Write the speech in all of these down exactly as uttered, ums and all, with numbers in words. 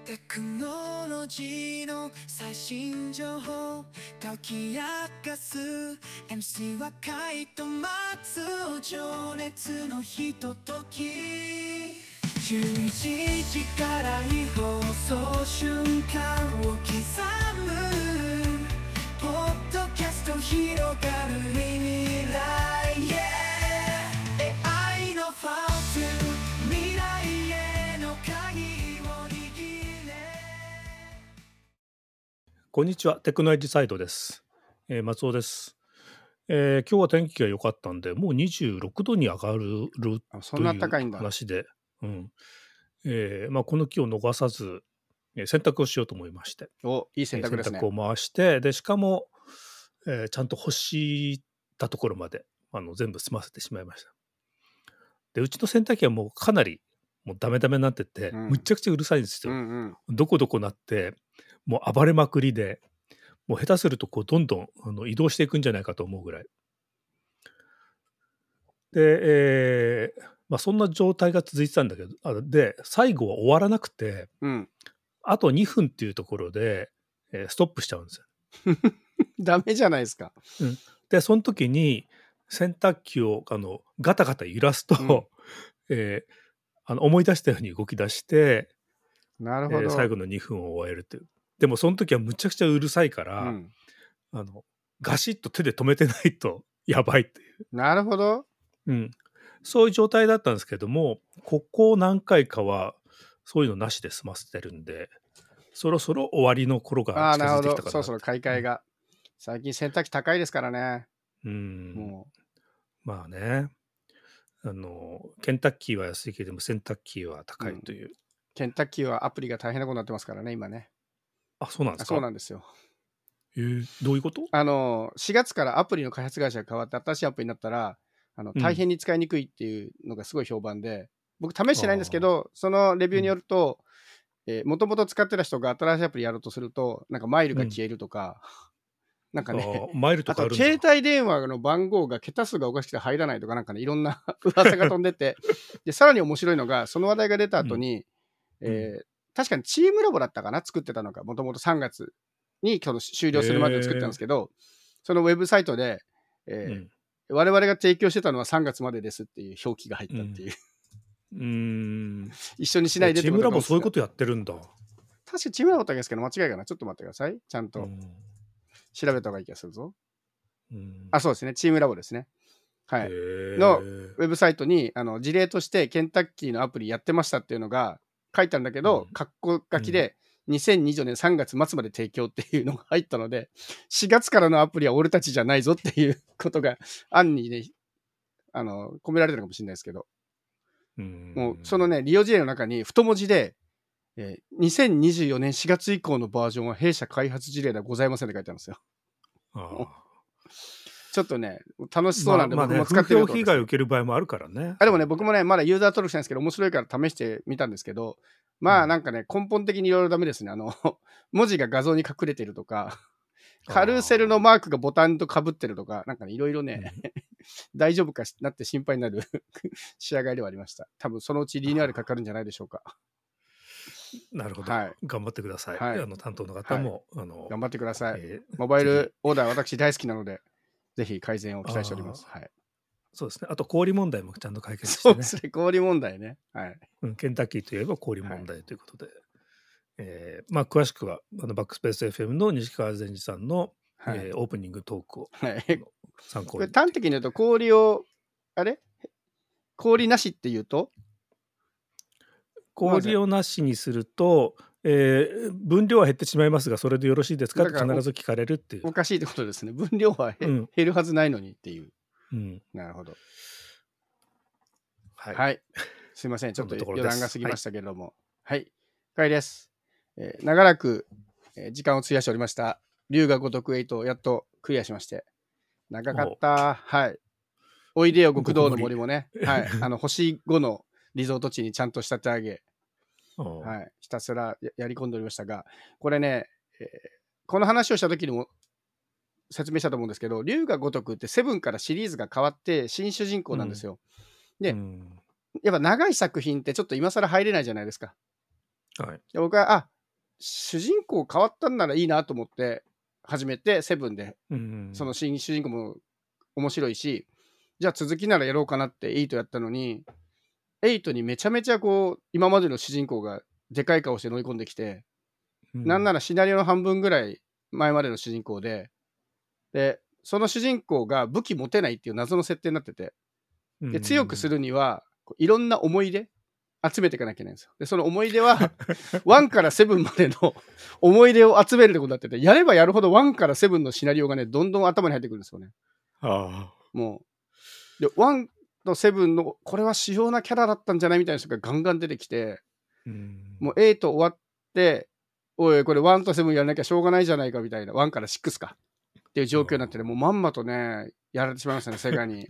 テクノロジーの最新情報解き明かす エムシー はカイトマツオ情熱のひとときじゅういちじから放送瞬間を刻むポッドキャスト広がる未来へ エーアイ のファースト未来への鍵を握れ。 こんにちは、テクノエッジサイドです。えー松尾です、えー今日は天気が良かったんで、もうにじゅうろくどに上がるあそんなという高いんだ。 話で、うんえーまあ、この気を逃さず、えー洗濯をしようと思いまして、 お、いいえー洗選択ですね。 濯を回して、でしかも、えーちゃんと干したところまであの全部済ませてしまいました。で、うちの洗濯機はもうかなりもうダメダメになってて、 うんむっちゃくちゃうるさいんですうよ。 んうん。 どこどこなってもう暴れまくりで、もう下手するとこうどんどんあの移動していくんじゃないかと思うぐらいで、えーまあ、そんな状態が続いてたんだけど、あで最後は終わらなくて、 うんあとにふんっていうところで、えーストップしちゃうんですよ。 ダメじゃないですか。 うん、でその時に洗濯機をあのガタガタ揺らすと、 うんえーあの思い出したように動き出して、 なるほど。 えー最後のにふんを終えるという。でもその時はむちゃくちゃうるさいから、 うん、 あのガシッと手で止めてないとやばいっていう、 なるほど。 うん、そういう状態だったんですけども、ここ何回かはそういうのなしで済ませてるんで、そろそろ終わりの頃がああ、 近なるほど。 づいてきたかな。 そろそろ買い替えが。最近洗濯機高いですからね。 うん、 もまあね、あのケンタッキーは安いけども洗濯機は高いという、 う、ケンタッキーはアプリが大変なことになってますからね、今ね。 あ、そうなんですあか。 そうなんですよ。 えーどういうこと？ あの、しがつからアプリの開発会社が変わって新しいアプリになったら、あのうん大変に使いにくいっていうのがすごい評判で、僕試してないんですけあど、そのレビューによると、もともと使ってた人が新しいアプリやろうとすると、なんかマイルが消えるとか、なんかね、 あマイルとあとかあるんだ。 携帯電話の番号が桁数がおかしくて入らないとか、なんかね、いろんな噂が飛んでて、で、さらに面白いのが、その話題が出た後に、 うんえー確かにチームラボだったかな、作ってたのが、もともとさんがつに今日終了するまでを作ってたんですけど、そのウェブサイトで、えーうん我々が提供してたのはさんがつまでですっていう表記が入ったっていう、 うーん一緒にしないでってことがチームラボそういうことやってるんだ。 確かチームラボだったんですけど、間違いかな。ちょっと待ってください。ちゃんとうん調べた方がいい気がするぞ。 うんあ、そうですね。チームラボですね。はへい。 ーのウェブサイトにあの事例としてケンタッキーのアプリやってましたっていうのが書いてあるんだけど、 うん括弧書きでにせんにじゅうよねんさんがつ末まで提供っていうのが入ったので、しがつからのアプリは俺たちじゃないぞっていうことが案にね、あの込められてるかもしれないですけど、 うんもうそのね、利用事例の中に太文字で、えーにせんにじゅうよねんしがつ以降のバージョンは弊社開発事例ではございませんって書いてあるんですよ。 あちょっとね、楽しそうなんでまあまあね、 僕も使ってみようと思います。 風評被害を受ける場合もあるからね。 あでもね、僕もね、まだユーザー登録したんですけど、面白いから試してみたんですけど、まあなんかね、根本的にいろいろダメですね。あの、文字が画像に隠れてるとか、カルーセルのマークがボタンと被ってるとか、なんかね、いろいろね、大丈夫かなって心配になる仕上がりではありました。多分そのうちリニューアルかかるんじゃないでしょうか。 なるほど、 はい頑張ってください。 はいあの担当の方も、あの頑張ってください。 えーモバイぜルオーダー私大好きなので、ぜひ改善を期待しております。 あはい。 そうですね。あと氷問題もちゃんと解決してね。 そうですね、氷問題ね。はい。 うん、ケンタッキーといえば氷問題ということで、えーまあ詳しくはあのバックスペース エフエム の西川善治さんの、 はい。 えーオープニングトークを、 はいあの参考に。 これ端的に言うと、氷を、あれ氷なしって言うと氷をなしにすると、えー分量は減ってしまいますが、それでよろしいですかってだから必ず聞かれるっていうお。かしいってことですね。分量はへ、 うん減るはずないのにっていう。 うんなるほど。 はい、 はい。すいません。ちょっとそんなところです余談が過ぎましたけれども。はい。かいです。えー長らく、えー時間を費やしておりました。龍が如くエイトをやっとクリアしまして。長かった。はい。おいでよ極道の森もね。はい。あの、星ごのリゾート地にちゃんと仕立て上げ、 おうはい。ひたすらややり込んでおりましたが、これね、えーこの話をした時にも説明したと思うんですけど、龍が如くってセブンからシリーズが変わって新主人公なんですよ。でうんやっぱ長い作品ってちょっと今更入れないじゃないですか。 はいで僕は、あ、 主人公変わったんならいいなと思って始めて、セブンで、 うんその新主人公も面白いし、じゃあ続きならやろうかなってエイトやったのに、エイトにめちゃめちゃこう、今までの主人公がでかい顔して乗り込んできて、 うんなんならシナリオの半分ぐらい前までの主人公で、で、その主人公が武器持てないっていう謎の設定になってて、で、強くするには、こういろんな思い出集めていかなきゃいけないんですよ。で、その思い出は、ワンからセブンまでの思い出を集めるってことになってて、やればやるほどワンからセブンのシナリオがね、どんどん頭に入ってくるんですよね。 あもう。で、ワンとセブンの、これは主要なキャラだったんじゃないみたいな人がガンガン出てきて、 ーうんもうエイト終わって、おい、これワンとセブンやらなきゃしょうがないじゃないかみたいな、ワンからシックスかっていう状況になってね、もうまんまとね、やられてしまいましたね、セガに。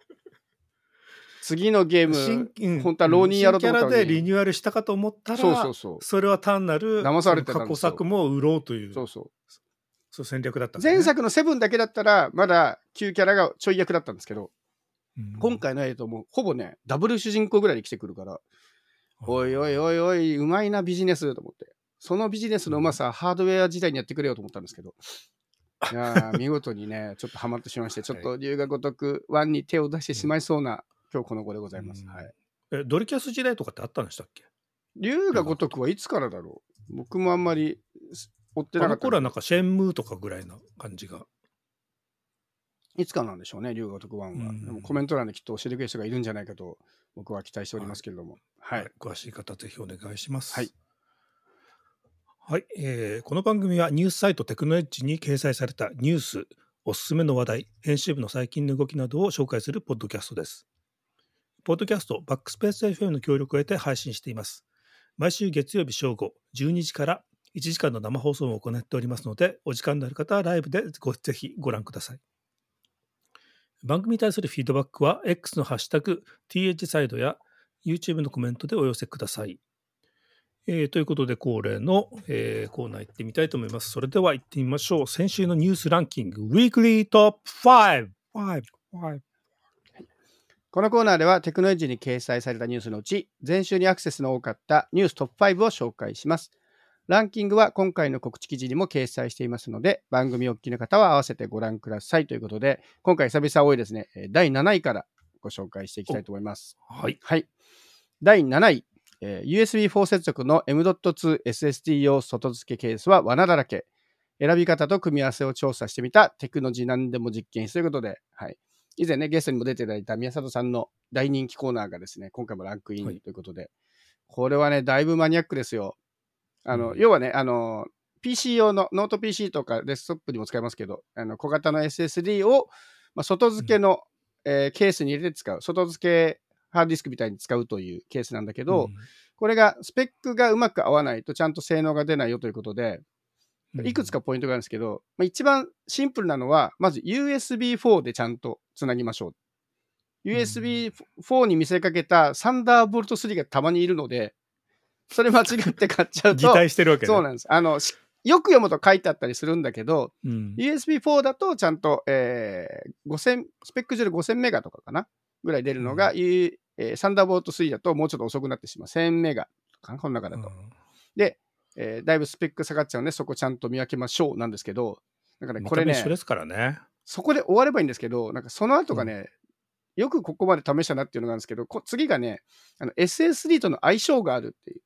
次のゲーム、 新うん本当は浪人やろうと思ったのに新キャラでリニューアルしたかと思ったら、 そうそうそうそれは単なる騙されてたそのんですよ過去作も売ろうという、 そうそう。 そう戦略だったんですね。 前作のセブンだけだったら、まだ旧キャラがちょい役だったんですけど、 うん今回のエイトもほぼね、ダブル主人公ぐらいで来てくるから、おいおいおいおい、うまいなビジネスと思って。そのビジネスのうまさ、ハードウェア時代にやってくれよと思ったんですけど、いやー見事にね、ちょっとハマってしまいまして、ちょっと龍が如くワンに手を出してしまいそうな、今日この頃でございます。 うんはい。 えドリキャス時代とかってあったんでしたっけ？ 龍が如くはいつからだろう。僕もあんまり追ってなかったけど。 あの頃はなんかシェンムーとかぐらいな感じが。 いつかなんでしょうね、龍が如くワンは。 うんでもコメント欄できっと教えてくれる人がいるんじゃないかと僕は期待しておりますけれども。はい。 はい、詳しい方ぜひお願いします。 はい。 はい、えーこの番組はニュースサイトテクノエッジに掲載されたニュース、おすすめの話題、編集部の最近の動きなどを紹介するポッドキャストです。ポッドキャストバックスペース エフエム の協力を得て配信しています。毎週月曜日正午じゅうにじからいちじかんの生放送を行っておりますので、お時間のある方はライブでごぜひご覧ください。番組に対するフィードバックは X のハッシュタグ ティーエイチ サイドや YouTube のコメントでお寄せください。えーということで恒例の、えーコーナー行ってみたいと思います。それでは行ってみましょう。先週のニュースランキング Weekly Top ファイブ。ファイブ、ファイブ。 このコーナーではテクノエッジに掲載されたニュースのうち、前週にアクセスの多かったニューストップファイブを紹介します。ランキングは今回の告知記事にも掲載していますので、番組お聞きの方は合わせてご覧くださいということで、今回久々多いですね、えーだいなないからご紹介していきたいと思います。 はい。 はい。だいなない、えー ユーエスビーフォー 接続の エムドットツーエスエスディー 用外付けケースは罠だらけ。選び方と組み合わせを調査してみたテクノジ何でも実験室ということで、はい。以前ね、ゲストにも出ていただいた宮里さんの大人気コーナーがですね、今回もランクインということで、はい、これはね、だいぶマニアックですよ。あの、うん、要はね、あの、ピーシー 用の、ノート ピーシー とかデスクトップにも使えますけど、あの小型の エスエスディー を、まあ、外付けの、うんえー、ケースに入れて使う。外付けハードディスクみたいに使うというケースなんだけど、うん、これが、スペックがうまく合わないとちゃんと性能が出ないよということで、いくつかポイントがあるんですけど、まあ、一番シンプルなのは、まず ユーエスビーフォー でちゃんとつなぎましょう。ユーエスビーフォー に見せかけたサンダーボルトスリーがたまにいるので、それ間違って買っちゃうと、 擬態してるわけね。 そうなんです。あの、よく読むと書いてあったりするんだけど、 うん、 ユーエスビーフォー だとちゃんと、えー、ごせん、スペック上でごせんメガとかかなぐらい出るのが、うんえー、サンダーボルトスリーだともうちょっと遅くなってしまう。せんメガかなこの中だと。うん、で、えー、だいぶスペック下がっちゃうんで、そこちゃんと見分けましょうなんですけど、なんかね、これね、 一緒ですからね。 そこで終わればいいんですけど、なんかその後がね、うんよくここまで試したなっていうのがあるんですけど、次がね、あの エスエスディー との相性があるっていう。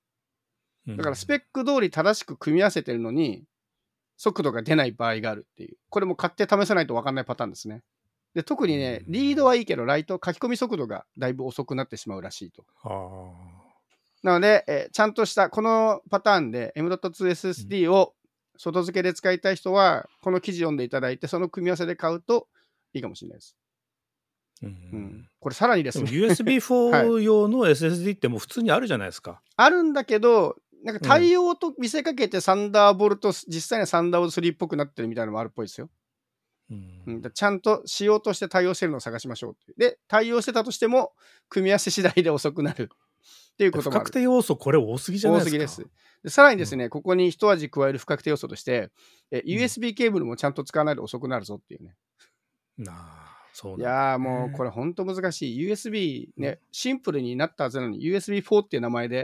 だからスペック通り正しく組み合わせてるのに、速度が出ない場合があるっていう。これも買って試さないと分かんないパターンですね。で、特にね、リードはいいけど、ライト書き込み速度がだいぶ遅くなってしまうらしいと。なので、えー、ちゃんとしたこのパターンで エムドットツーエスエスディー を外付けで使いたい人は、この記事読んでいただいて、その組み合わせで買うといいかもしれないです。うんうん、これさらにですねユーエスビーフォー 用の エスエスディー ってもう普通にあるじゃないですか。 あるんだけどなんか対応と見せかけてサンダーボルト、うん、実際にはサンダーボルトスリーっぽくなってるみたいなのもあるっぽいですよ、うんうん、ちゃんと仕様として対応してるのを探しましょうってで対応してたとしても組み合わせ次第で遅くなるっていうこともある。 不確定要素これ多すぎじゃないですか。 多すぎです。でさらにですね、うん、ここに一味加える不確定要素としてえ ユーエスビー ケーブルもちゃんと使わないと遅くなるぞっていうね。 なあそうなんいやーもうこれ本当難しい。ユーエスビー ね、うん、シンプルになったはずなのに ユーエスビーフォー っていう名前で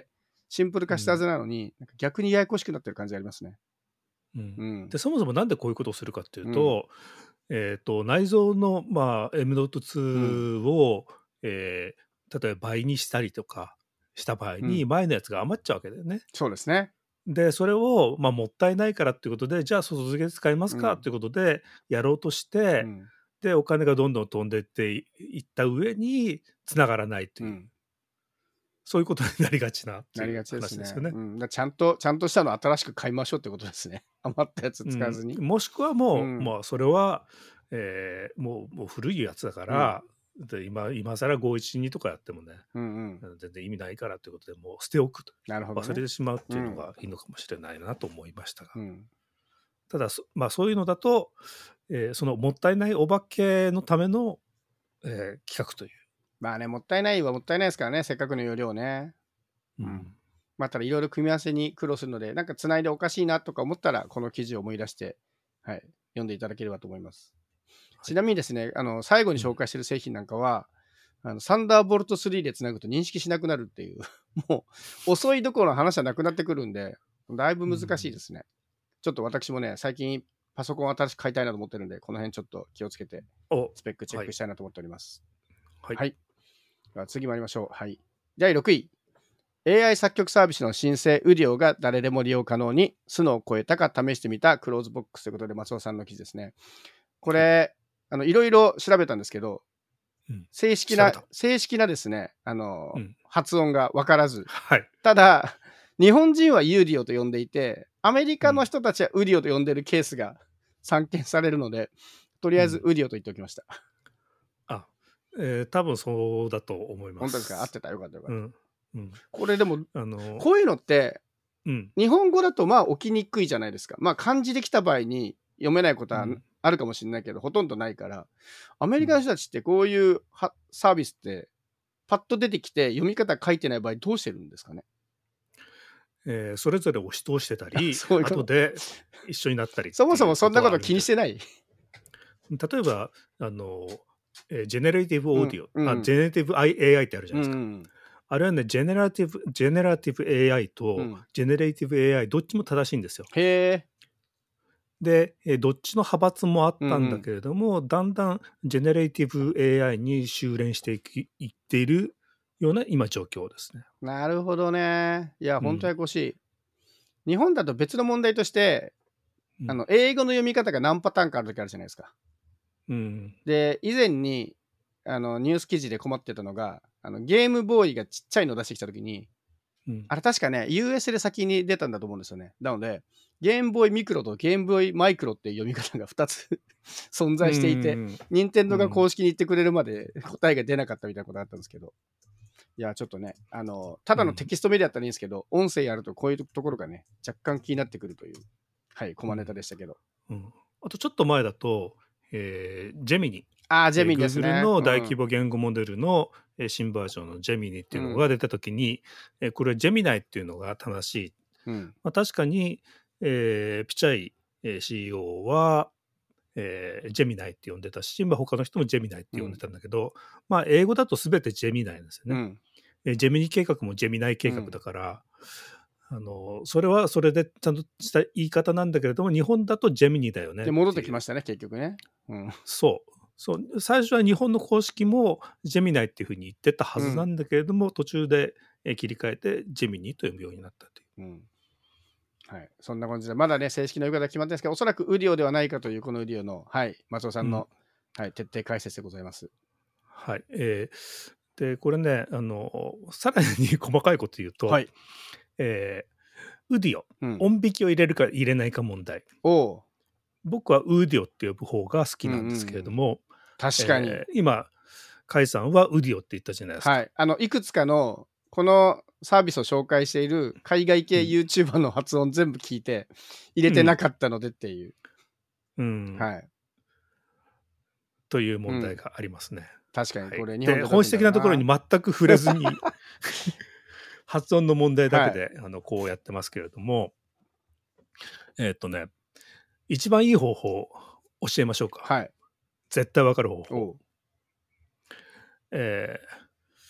シンプル化したはずなのに、なんか逆にややこしくなってる感じがありますね。 うんうん。 でそもそもなんでこういうことをするかっていううん。 と、えー、と内蔵の、まあ、エムドットツうん。 ー を、えー例えば倍にしたりとかした場合うにん。 前のやつが余っちゃうわけだよね。 そうですね。 でそれを、まあ、もったいないからっていうことでじゃあ外付け使いますうん。 かっていうことでやろうとしうて、 ん。 でお金がどんどん飛んでっていいった上に繋がらないという、 うん。 そういうことになりがちなっていうなりがちですね。 話ですよね。 うん。だちゃんと、ちゃんとしたの新しく買いましょうってことですね。余ったやつうん、 使わずに。 もしくはうもう、 ん。 まあ、それは、えーもうもう古いやつだかうん。 ら、で今今更ごいちにとかやってもね、 うんうん。 全然意味ないからということでもう捨ておくと、 なるほどね。 忘れてしまうっていうのうん。 がいいのかもしれないなと思いましたが、 うん。 ただそ、まあ、そういうのだと、えーそのもったいないお化けのための、えー企画という。 まあね、もったいないはもったいないですからね、せっかくの容量ね。 ううんん。まあ、ただいろいろ組み合わせに苦労するので、なんかつないでおかしいなとか思ったら、この記事を思い出して、はい、読んでいただければと思います。 はいちなみにですね、あの最後にうん紹介している製品なんかは、あのサンダーボルトスリーでつなぐと認識しなくなるっていう、もう遅いどころの話はなくなってくるんで、だいぶ難しいですね。ちょっと私もね、最近パソコンを新しく買いたいなと思ってるんで、この辺ちょっと気をつけて、 おスペックチェッはいクしたいなと思っております。 はい、 はい。では次参りましょう。はい。だいろくい。エーアイ 作曲サービスの申請、ウディオが誰でも利用可能に、スノを超えたか試してみたクローズボックスということで、松尾さんの記事ですね。これ、あのいろいろ調べたんですけど、 うん正式な調べた、 正式なですね、あの、 うん発音が分からず、 はいただ、日本人はユーディオと呼んでいて、アメリカのうん人たちはウディオと呼んでいるケースが散見されるので、とりあえずうんウディオと言っておきました。 あ、えー多分そうだと思います。 本当ですか？合ってた。よかったよかった。 うんうんこれでも、 あのこういうのって、 うん日本語だとまあ起きにくいじゃないですか。まあ漢字できた場合に読めないことはうんあるかもしれないけど、ほとんどないから、アメリカうんの人たちってこういうはサービスってパッと出てきて読み方書いてない場合どうしてるんですかね。 えーそれぞれ押し通してたりそういうこと。 後で一緒になったりっていうそもそもそんなことはあるみたい気にしてない。 例えばあの、えージェネレティブオーディオ、 うんうんあジェネレティブ エーアイ ってあるじゃうないですか、 んあれはねジェネラティブジェネラティブ エーアイうとん。 ジェネレティブ エーアイ どっちも正しいんですよ。 へえ。 で、えーどっちの派閥もあっうんたんだけれども、だんだんジェネレティブ エーアイ に修練していきいっているような今状況ですね。 なるほどね。いや、 うん本当ややこしい。日本だと別の問題として、 うんあの英語の読み方が何パターンかあるときあるじゃないですか。 うんで、以前にあのニュース記事で困ってたのが、あのゲームボーイがちっちゃいの出してきたときに、 うんあれ確かね、ユーエス で先に出たんだと思うんですよね。なので、ゲームボーイミクロとゲームボーイマイクロっていう読み方がふたつ存在していて、 うん任天堂が公式に言ってくれるまで答えが出なかったみたいなことがあったんですけど、いや、ちょっとね、あの、ただのテキストメディアだったらいいんですけど、音声やるとこういうところがね、若干気になってくるという、はい、コマネタでしたけど。 うんあとちょっと前だと、えージェミニ、 ああ、ジェミンですね。 えー Google の大規模。 模言語モデルの、えー新バージョンのジェミニっていうのが出たときに、えーこれジェミナイっていうのが正しい。 うん。 まあ、確かに、えーピチャイ、えー シーイーオー は、えージェミナイって呼んでたし、まあ、他の人もジェミナイって呼んでたんだけど、まあ、英語だと全てジェミナイなんですよね。 うん。 えージェミニ計画もジェミナイ計画だから、あのそれはそれでちゃんとした言い方なんだけれども、日本だとジェミニだよね。 で、戻ってきまししたね、結局ね。うん。 そう。そう最初は日本の公式もジェミナイっていうふうに言ってたはずなんだけれども、途中でえー切り替えてジェミニと呼ぶようになったという。 うん。はい。そんな感じで、まだね、正式な呼び方決まってないですけど、おそらくウディオではないかという、このウディオの、はい、松尾さんの、はい、徹底解説でございます。 はい。えーで、これね、あの、さらに細かいこと言うと、 はい。 えーウディオ、 うん。 音引きを入れるか入れないか問題。 おう。 僕はウディオって呼ぶ方が好きなんですけれども、 確かに。 えー今、甲斐さんはウディオって言ったじゃないですか。 はい。あの、いくつかの、このサービスを紹介している海外系 YouTuber の発音全部聞いて、入れてなかったのでっていう。 うんはい。 という問題がありますね。 確かに、 はいこれ日本で本質的なところに全く触れずに発音の問題だけで、あのこうやってますけれども、えーっとね一番いい方法教えましょうか。 はい。 絶対わかる方法。 おう。 えー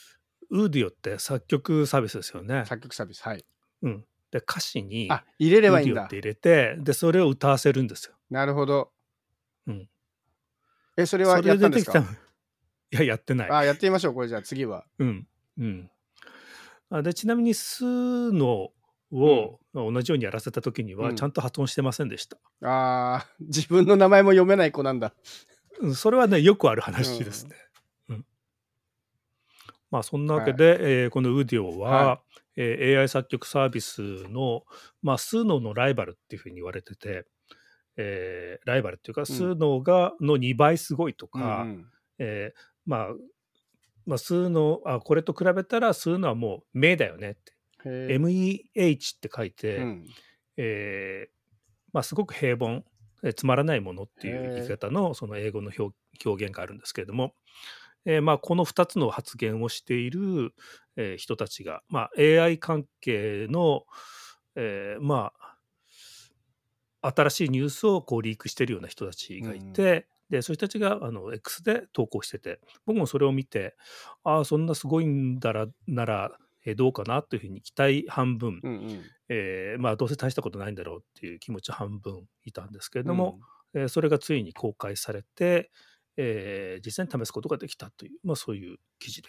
ウーディオって作曲サービスですよね。 作曲サービス。はい。 うん、で歌詞にあ、入れれウばいいんだ。 ーディオって入れて、でそれを歌わせるんですよ。 なるほど。 うん。 え、それそはやれでできた。 ったんですか？ いや、やってない。 あ、やってみましょう、これじゃあ次は。 うんうん。あでちなみにスノうん。 を同じようにやらせた時には、ちゃうん。 んと発音してませんでした。 ああ、自分の名前も読めない子なんだ。 うん、それはね、よくあるう話ですん。 ね。うん。まあ、そんなわけはい。 で、えーこのウーディオはい。 は、えー エーアイ 作曲サービスの、まあ、スノのライバルっていうふうに言われてて、えーライバルっていうか、スうん。 ノがのにばいすごいとうんうか、 ん。 えーまあ、まあ、スノあ、これと比べたらスノはもう名だよねって、 へえ。 エムイーエイチ って書いうて、 ん。 えーまあ、すごく平凡、えーつまらないものっていう言いへえ。 方のその英語の表表現があるんですけれども、えーまあ、このふたつの発言をしている、えー人たちが、まあ、エーアイ 関係の、えーまあ、新しいニュースをこうリークしているような人たちがいうんうん。 て、でそういう人たちがあの X で投稿してて、僕もそれを見て、ああ、そんなすごいんだらなら、えーどうかなというふうに期待半分、 うんうん。 えーまあ、どうせ大したことないんだろうっていう気持ち半分いたんですけれども、 うん。 えーそれがついに公開されて、えー実際に試すことができたという、まあ、そういう記事です。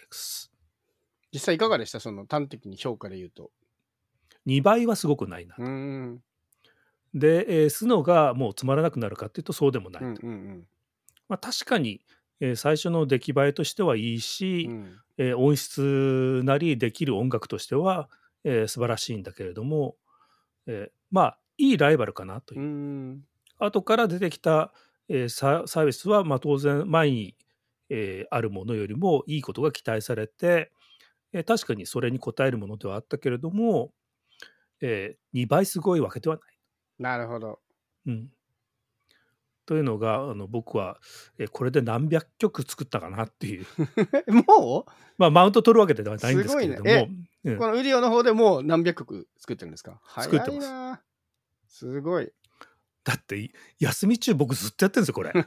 実際いかがでした？その端的に評価で言うと。 にばいはすごくないなうーと。 ん。 で、えー、スノがもうつまらなくなるかっていうとそうでもなうんういと。 んまあ、確かに、えー最初の出来栄えとしてはいいうん。うし、 ん。 えー音質なりできる音楽としては、えー素晴らしいんだけれども、えーまあいいライバルかなとうーいう。 ん。 後から出てきた、えーササービスは、まあ、当然前に、えーあるものよりもいいことが期待されて、えー確かにそれに応えるものではあったけれども、えーにばいすごいわけではない。 なるほど。 うん、というのがあの僕は、えーこれで何百曲作ったかなっていう、 もう？ まあ、マウント取るわけではないんですすごいね。 けれども、 え、 うん、 このウディオの方でもう何百曲作ってるんですか？早作ってます。 いな。すごい。 だって休み中僕ずっとやってるんですよこれ。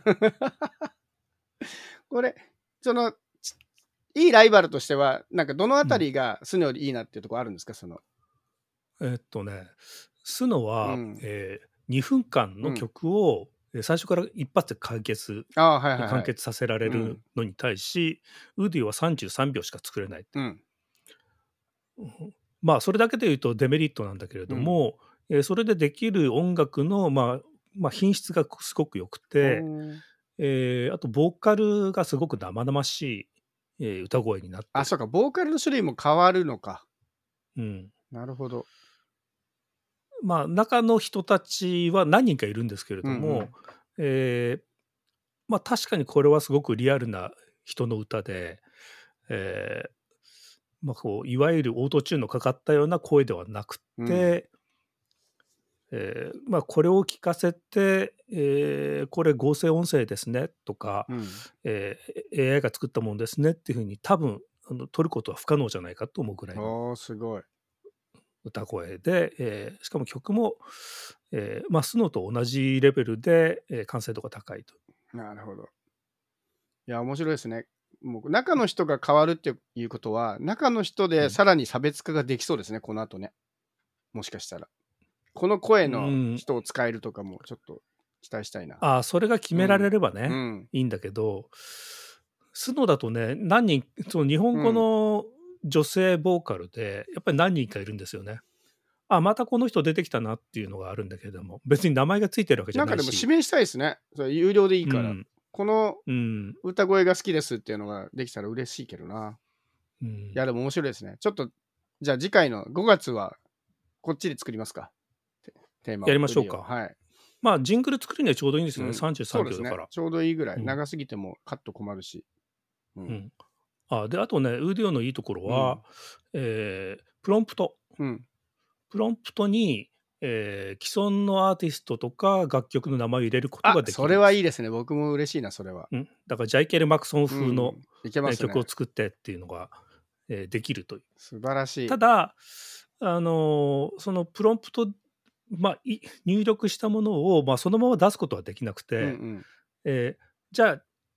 これ、その、ちいいライバルとしては、なんかどのあうん、 たりがスノよりいいなっていうところあるんですか？その。 えーっとねスノは、 うん。 えーにふんかんのうん。 曲をえー最初から一発で完結ああ、はいはい完はい。 結させられるうん。 のに対し、ウーディはさんじゅうさんびょうしか作れない。 うん。 うんまあそれだけで言うとデメリットなんだけれうん。 ども、えーそれでできる音楽の、まあ、まあ品質がすごく良くおて、 ーえーあとボーカルがすごく生々しい、えー歌声になってあ、 る。 そうか、ボーカルの種類も変わるのか。 うん、 なるほど。 まあ中の人たちは何人かいるんですけれうんうども、 ん。 えーまあ確かにこれはすごくリアルな人の歌で、えーまあ、こういわゆるオートチューンのかかったような声ではなくうん。 て、えーまあ、これを聞かせて、えーこれ合成音声ですねとか、 うん。 えー エーアイ が作ったものですねっていうふうに多分あの取ることは不可能じゃないかと思うぐらいのおー、すごい。 歌声で、えーしかも曲も、えーまあ、スノーと同じレベルで、えー完成度が高いと。 なるほど。いや、面白いですね。もう中の人が変わるっていうことは、中の人うんでさらに差別化ができそうですね、この後ね。もしかしたら。この声うのん、 人を使えるとかもちょっと期待したいな。 ああ、それが決められればね、 うん。 いいんだけど、スノだとね、何人、その日本語うん。 の女性ボーカルで、やっぱり何人かいるんですよね。あ、またこの人出てきたなっていうのがあるんだけれども、別に名前がついてるわけじゃなんないし。 かでも指名したいですね。それ有料でいいうから。 ん、 このうん、 歌声が好きですっていうのができたら嬉しいけどな。 うん。 いや、でも面白いですね。ちょっと、じゃあ次回のごがつはこっちで作りますか。テテーマを。 やりましょうか。 ウディオはい。 まあ、ジングル作るにはちょうどいいんですよね。 うん。 33 そうですね。 秒だから。 ちょうどいいぐらい。 うん。 長すぎてもカット困るし。う。 うんん。あ、で、あとね、ウーディオのいいところうは、 ん。 えープロンプト。 うん。 プロンプトに、えー既存のアーティストとか楽曲の名前を入れることあ、 ができそれるんです。 はいいですね。僕も嬉しいな、それは。 うん、だからジャイケル・マクソンう風の、 ん。いけまえーすね。 曲を作ってっていうのが、えーできるという。 素晴らしい。 ただ、あのーそのプロンプト、まあ、い入力したものを、まあ、そのまま出すことはできなくうんうて、 ん。 えーじゃあ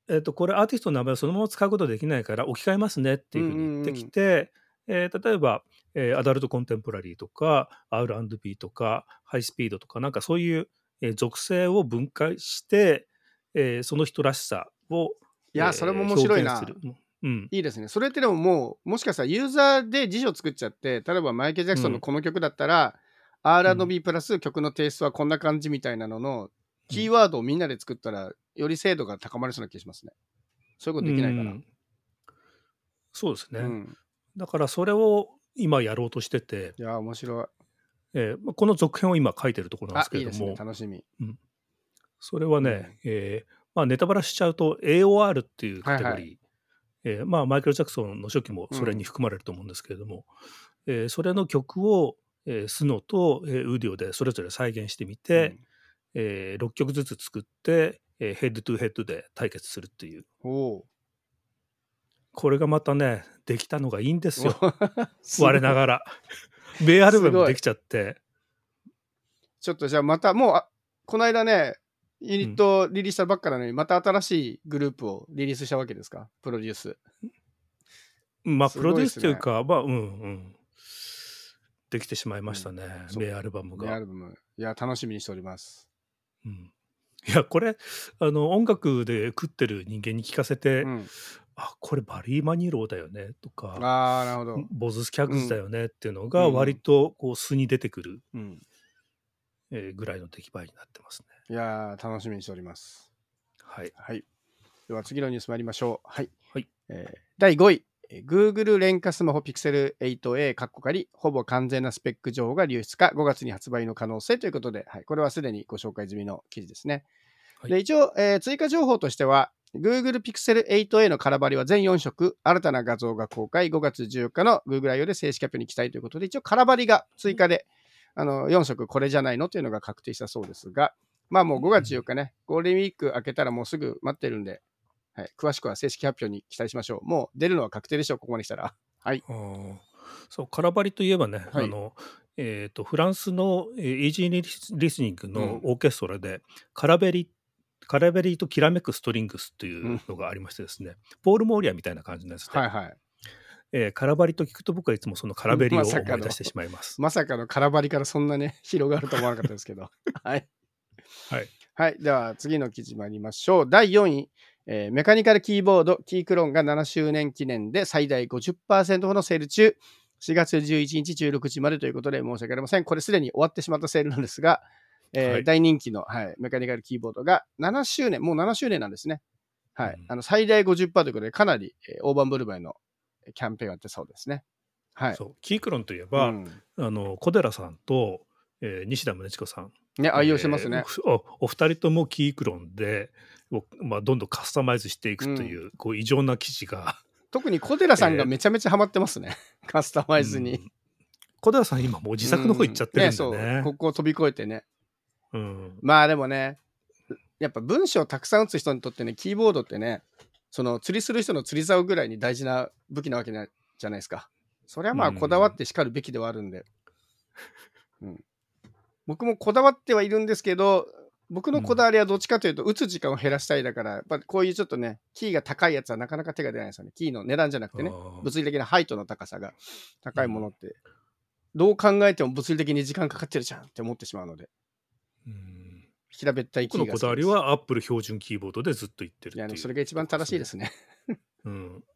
えっと、これアーティストの名前をそのまま使うことできないから置き換えますねっていうふうに言ってきて、えー例えば、えーアダルトコンテンポラリーとか アールアンドビー とかハイスピードとかなんかそういう、えー属性を分解して、えーその人らしさを、 いや、 えーそれも面白いな。 表現する。うんいいですね。それってでももう、もしかしたらユーザーで辞書作っちゃって、例えばマイケル・ジャクソンのこの曲だったら、アールアンドビー プラス曲のテイストはこんな感じみたいなのの、キーワードをみんなで作ったら、より精度が高まりそうな気がしますね。そういうことできないかな。 うんそうですね、 うん。 だからそれを今やろうとしてて、 いや、面白い。 えーまあこの続編を今書いてるところなんであす、けれども、 いいですね。楽しみ。 うん、それはね、 うんえーまあ、ネタバラしちゃうと エーオーアール っていうカテゴリー、 はいはいえーまあ、マイケル・ジャクソンの初期もそれに含まれると思うんですけれども、えーそれの曲を、えースノと、えーウディオでそれぞれ再現してみて、 うんえーろっきょくずつ作って、えーヘッドトゥヘッドで対決するっていう、 おお。 これがまたねできたのがいいんですよすごい我ながら名アルバすごいムできちゃって、 ちょっとじゃあまたもうあこの間ねユニットリリースしたばっかなのに、また新しいグループをリリースしたわけですか？プロデュース。 まあすごいっすねプロデュースというか、まあうんうんできてしまいましたね、 うん名アルバムが。 名アルバム。いや楽しみにしております。 うん、いやこれあの音楽で食ってる人間に聞かせて、 うん、 あこれバリー・マニローだよねとか、 ああなるほど。 ボズ・スキャグズだよねっていうのがうん割とこう素に出てくる、 うん、 えーぐらいの出来栄えになってますね。 いや楽しみにしております。 はい、 はい。では次のニュース参りましょう。はい。 はいえーだいごい。えー Google 廉価スマホ Pixel エイトエー カッコ仮ほぼ完全なスペック情報が流出かごがつに発売の可能性ということで、はい、これはすでにご紹介済みの記事ですね。 はいで一応、えー追加情報としては Google Pixel エイトエー の空張りは全よん色新たな画像が公開ごがつじゅうよっかの Google アイオー で正式発表に期待ということで、一応空張りが追加であのよん色これじゃないのというのが確定したそうですが、まあもうごがつじゅうよっかね、ゴールデンウィーク明けたらもうすぐ待ってるんで、はい、詳しくは正式発表に期待しましょう。もう出るのは確定でしょう、ここまで来たら。はい。 あーそう空張りといえばね、 はいあのえー、とフランスの、えーイージーリスニングのオーケストラで、カラベリカラベリーときらめくストリングスというのがありましてですね、ポール・モーリアみたいな感じのやつで、 はいはい。 えーカラバリと聞くと僕はいつもそのカラベリをまさかの思い出してしまいます。 まさかの空張りからそんなね、広がると思わなかったですけど。はい。 はい、 はい。では次の記事参りましょう。だいよんい。えーメカニカルキーボード、キークロンがななしゅうねん記念で最大 ごじゅっパーセント ほどのセール中。しがつじゅういちにちじゅうろくじまでということで申し訳ありません。これすでに終わってしまったセールなんですが、えーはい大人気の、はい、メカニカルキーボードがななしゅうねん、もうななしゅうねんなんですね。はい。 うんあの最大 ごじゅっパーセント ということで、かなり、えー大盤振る舞いのキャンペーンがあってそうですね。はい。 そうキークロンといえば、 うんあの小寺さんと、えー西田宗近さん、 ね、愛用してますね。 えーおお二人ともキークロンで、おまあ、どんどんカスタマイズしていくという、こう異常な記事が特に小寺さんがめちゃめちゃハマってますね。カスタマイズに。 うん小寺さん今もう自作の方行っちゃってるんでね。 うんねそう。ここを飛び越えてね。 うんまあでもね、やっぱ文章をたくさん打つ人にとってね、キーボードってね、その釣りする人の釣り竿ぐらいに大事な武器なわけなじゃないですか。それはまあうんこだわってしかるべきではあるんで。うん、僕もこだわってはいるんですけど、僕のこだわりはどっちかというと、打つ時間を減らしたいだから、やっぱこういうちょっとね、キーが高いやつはなかなか手が出ないですよね。キーの値段じゃなくてね、 あー物理的なハイトの高さが高いものって、どう考えても物理的に時間かかってるじゃんって思ってしまうので、 うん平べったいキ僕ーが好きです。 のこだわりはアップル標準キーボードでずっと言ってるっていう。 いや、でもそれが一番正しいですね。 うん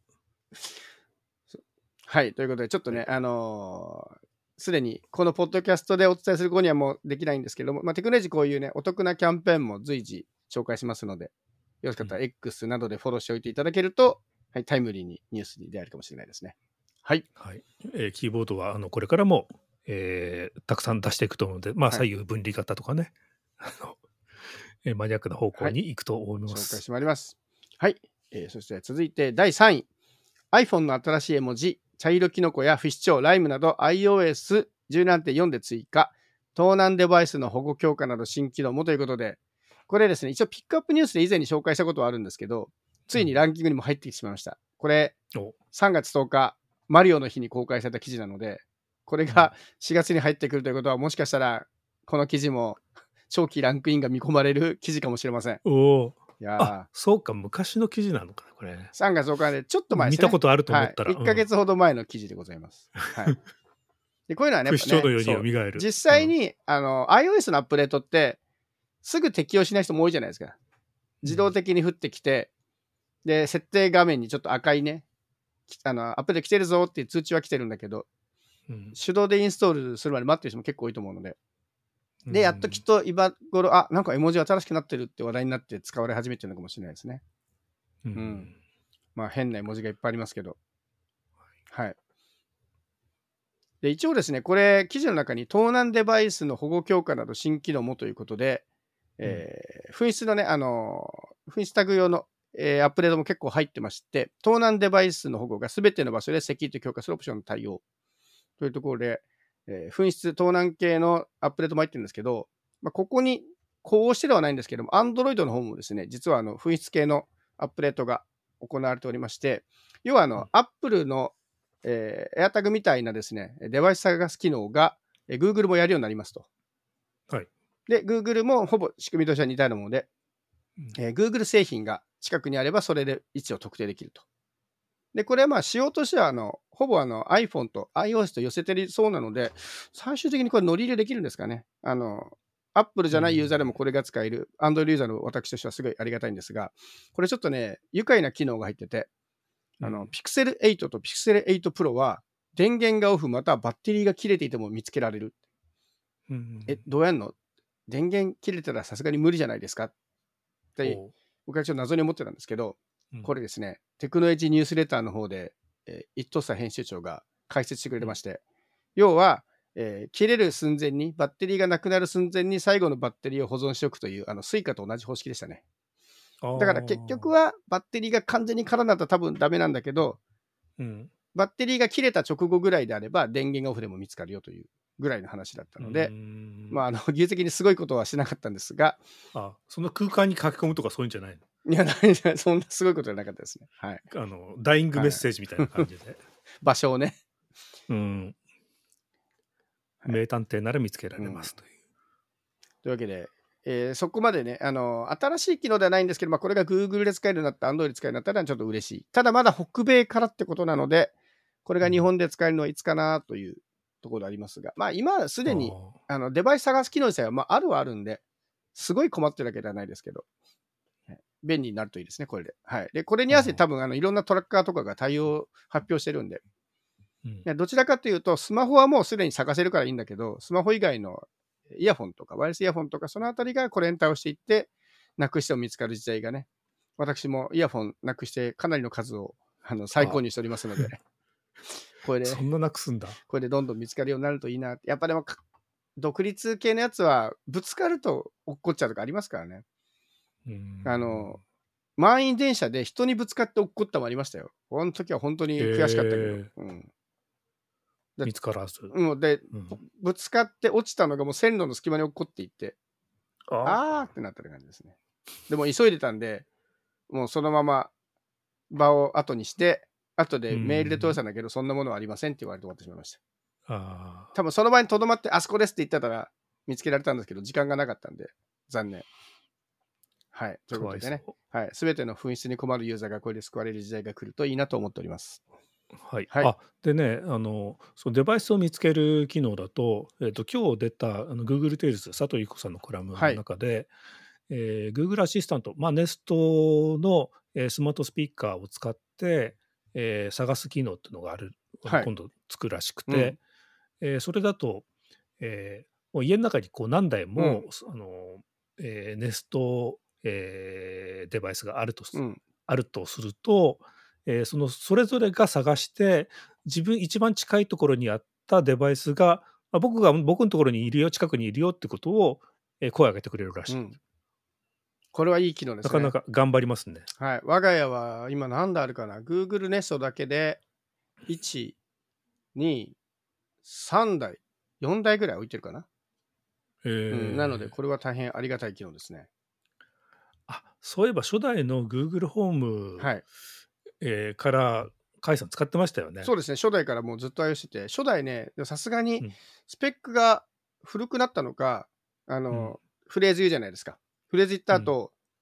はい、ということで、ちょっとね、あのーすでにこのポッドキャストでお伝えする後にはもうできないんですけども、まあ、テクノロジーこういうね、お得なキャンペーンも随時紹介しますので、よろしかったら X などでフォローしておいていただけると、はい、タイムリーにニュースに出会えるかもしれないですね。はい。 はいえーキーボードはあのこれからも、えーたくさん出していくと思うので、まあ、 はい左右分離型とかね、あのえーマニアックな方向に行くと思いま紹介す。 してまいります。はい。えーそして続いてだいさんい。iPhone の新しい絵文字、茶色キノコや不死鳥、ライムなど アイオーエスじゅうななてんよん で追加。盗難デバイスの保護強化など新機能もということで、これですね、一応ピックアップニュースで以前に紹介したことはあるんですけど、ついにランキングにも入ってきてしまいました。これ、 おさんがつとおか、マリオの日に公開された記事なので、これがしがつに入ってくるということは、もしかしたら、この記事も長期ランクインが見込まれる記事かもしれません。 おいやあ、そうか、昔の記事なのかな、これ。 ーさんがつおかでちょっと前ですね。 見たことあると思はい。 ったら。 いっかげつほど前の記事でございます。はい。でこういうのはね、や不死鳥のっぱね、 ようにそう蘇る。 実際に、あの iOS のアップデートってすぐ適用しない人も多いじゃないですか。自動的に降ってきて、で、設定画面にちょっと赤いね、きあのアップデート来てるぞっていう通知は来てるんだけど、 うん手動でインストールするまで待ってる人も結構多いと思うので、 うんで、やっときっと今頃、あ、なんか絵文字新しくなってるって話題になって使われ始めてるのかもしれないですね。 うんうんまあ変な絵文字がいっぱいありますけど。はい。で、一応ですね、これ、記事の中に盗難デバイスの保護強化など新機能もということで、えー紛失のね、あのー紛失タグ用の、えーアップデートも結構入ってまして、盗難デバイスの保護がすべての場所でセキュリティ強化するオプションの対応というところで、えー紛失、盗難系のアップデートも入ってるんですけど、まあ、ここにこうしてではないんですけども、Android の方もですね、実はあの紛失系のアップデートが行われておりまして、要はあの、Apple の、えー、AirTag みたいなですね、デバイス探す機能が、えー Google もやるようになりますと。 はい。 で、Google もほぼ仕組みとしては似たようなもので、 うんえー Google 製品が近くにあれば、それで位置を特定できると。で、これはまあ仕様としてはあの、ほぼあの iPhone と iOS と寄せてるそうなので、最終的にこれ乗り入れできるんですかね。あの、Apple じゃないユーザーでもこれが使える、Android ユーザーの私としてはすごいありがたいんですが、これちょっとね、愉快な機能が入ってて、あの、 うん Pixel エイトと Pixel エイト Pro は電源がオフまたはバッテリーが切れていても見つけられる。 うんえ、どうやんの？電源切れたらさすがに無理じゃないですかっておう僕はちょっと謎に思ってたんですけど、 うんこれですね、テクノエッジニュースレターの方で、えー、一等差編集長が解説してくれてまして、要は、えー切れる寸前に、バッテリーがなくなる寸前に最後のバッテリーを保存しておくという、あの、スイカと同じ方式でしたね。だから結局、は、バッテリーが完全に空になったら多分ダメなんだけど、 あーうんバッテリーが切れた直後ぐらいであれば、電源がオフでも見つかるよというぐらいの話だったので、 うんまあ、あの、技術的にすごいことはしなかったんですが、 あ、その空間に書き込むとかそういうんじゃないの？ いや、ないじゃないそんなすごいことじゃなかったですね。はい。 あのダイイングメッセージみたいな感じで、 場所をね。 うんはい名探偵なら見つけられますという。 というわけで、えーそこまでね、あの、新しい機能ではないんですけど、まあ、これが Google で使えるようになった、Android で使えるようになったらちょっと嬉しい。ただまだ北米からってことなので、これが日本で使えるのはいつかなというところでありますが、まあ今すでにああのデバイス探す機能自体は、まあ、あるはあるんで、すごい困ってるわけではないですけど、はい便利になるといいですね、これで。はい。で、これに合わせて多分あのいろんなトラッカーとかが対応発表してるんで、 ーうんいやどちらかというと、スマホはもうすでに探せるからいいんだけど、スマホ以外のイヤホンとか、ワイヤレスイヤホンとか、そのあたりがこれに対応していって、なくしても見つかる時代がね、私もイヤホンなくしてかなりの数をあの再購入しておりますので、これで、 そんななくすんだ。 これでどんどん見つかるようになるといいなって。やっぱでも、か独立系のやつは、ぶつかると落っこっちゃうとかありますからね。 うんあの、満員電車で人にぶつかって落っこったもありましたよ。この時は本当に悔しかったけど。 へーうん見つからず。 もうで、 うんぶつかって落ちたのがもう線路の隙間に落っこっていって、 ああーってなった感じですね。でも急いでたんで、もうそのまま場を後にして、後でメールで通したんだけど、そんなものはありませんって言われて終わってしまいました。 あ多分その場にとどまって、あそこですって言ったら見つけられたんですけど、時間がなかったんで、残念。はい。というかわいそことでねう。、 はい。すべての紛失に困るユーザーがこれで救われる時代が来るといいなと思っております。 はい、 はいあでねあのそのデバイスを見つける機能だと、えー、と今日出たあの Google Tales 佐藤由子さんのコラムの中で、えー Google アシスタント、まあ、Nest の、えースマートスピーカーを使って、えー探す機能っていうのがある、 はい今度作るらしくて、えーそれだと、えーもう家の中にこう何台も、あのえー Nest、えーデバイスがあるとす、 うん。 あるとすると、えーそのそれぞれが探して自分一番近いところにあったデバイスが、まあ僕が僕のところにいるよ近くにいるよってことを、えー声を上げてくれるらしい、 うん。これはいい機能ですね。 なかなか頑張りますね。 はい。我が家は今何台あるかな ?Google Nest だけでいち、に、さんだい、よんだいぐらい置いてるかな、 えーうん、なので、これは大変ありがたい機能ですね。 あそういえば初代の Google ホーム、 はい。 えーから甲斐さん使ってましたよね。 そうですね。初代からもうずっと愛用してて、初代ね、さすがにうんスペックが古くなったのか、あの、 うんフレーズ言うじゃないですか。フレーズ言った後、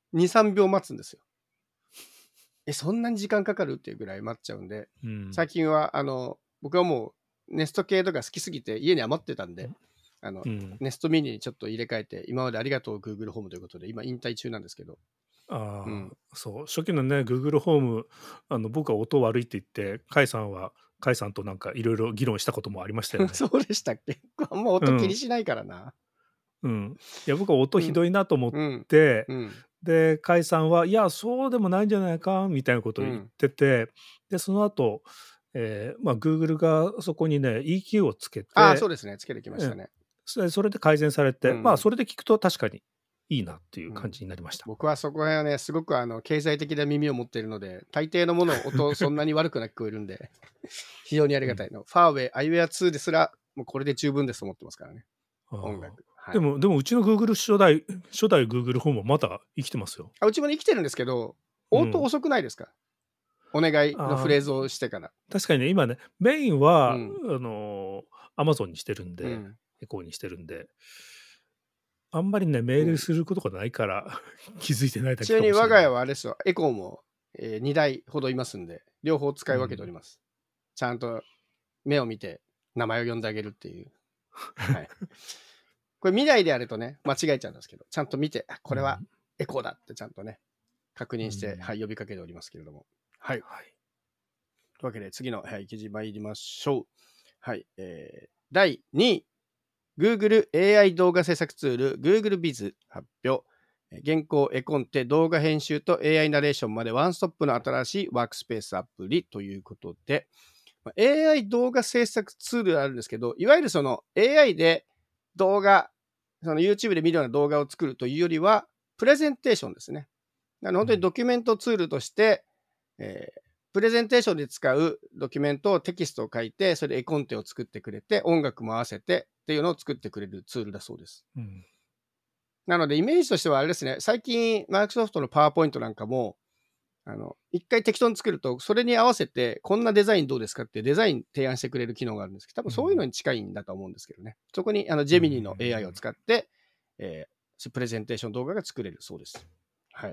に、さんびょう待つんですよ。え、そんなに時間かかるっていうぐらい待っちゃうんで、 うん、 最近は、あの、僕はもう、ネスト系とか好きすぎて、家に余ってたんで、あの、 うん、 ネストミニにちょっと入れ替えて、今までありがとう Google ホームということで、今引退中なんですけど。 ああ、 うん。 そう、初期のね、Google ホーム、あの、僕は音悪いって言って、甲斐さんは、甲斐さんとなんかいろいろ議論したこともありましたよね。 そうでしたっけ？あんま音気にしないからな。 うん。いや、僕は音ひどいなと思っうん。 て、 うん。 で、甲斐さんは、いや、そうでもないんじゃないかみたいなことを言ってて、で、その後、えーまあ、Google がそこにね、イーキュー をつけて、 ああ、そうですね。つけてきましたね。 それそれで改善されて、 うんまあ、それで聞くと確かにいいなっていううん感じになりました。 僕はそこら辺はね、すごくあの経済的な耳を持っているので、大抵のもの音そんなに悪くなく聞こえるんで、非常にありがたいの。ファーウェイ、アイウェアツーですら、もうこれで十分ですと思ってますからね。 あー音楽。はいでも、でもうちの Google 初代、初代 Google ホームはまだ生きてますよ。 あうちもね生きてるんですけど、 うん音遅くないですか？お願いのあーフレーズをしてから。 確かにね、今ね、メインは、 うんあのー、Amazon にしてるんで、 うんエコーにしてるんで、あんまりね、メールすることがないから、気づいてないだけちなみに我がかもしれない。 家はあれですよ、エコーも、えー、にだいほどいますんで、両方使い分けております。ちゃんと目を見て名前を呼んであげるっていう。はい、これ見ないでやるとね、間違えちゃうんですけど、ちゃんと見て、あこれはエコーだってちゃんとね、確認して、 うんはい、呼びかけておりますけれども。はい。 はい。 というわけで、次の、はい、記事参りましょう。はい。えー、だいにい、Google エーアイ 動画制作ツール Google Viz 発表。原稿、絵コンテ、動画編集と エーアイ ナレーションまでワンストップの新しいワークスペースアプリということで、エーアイ 動画制作ツールがあるんですけど、いわゆるその エーアイ で動画、その YouTube で見るような動画を作るというよりは、プレゼンテーションですね。なので本当にドキュメントツールとして、うんえー、プレゼンテーションで使うドキュメントをテキストを書いて、それで絵コンテを作ってくれて、音楽も合わせてっていうのを作ってくれるツールだそうです。 うんなので、イメージとしてはあれですね、最近、マイクロソフトのパワーポイントなんかも、あの、一回適当に作ると、それに合わせて、こんなデザインどうですかってデザイン提案してくれる機能があるんですけど、多分そういうのに近いんだと思うんですけどね。そこに、あの、ジェミニの エーアイ を使って、えー、プレゼンテーション動画が作れるそうです。はい。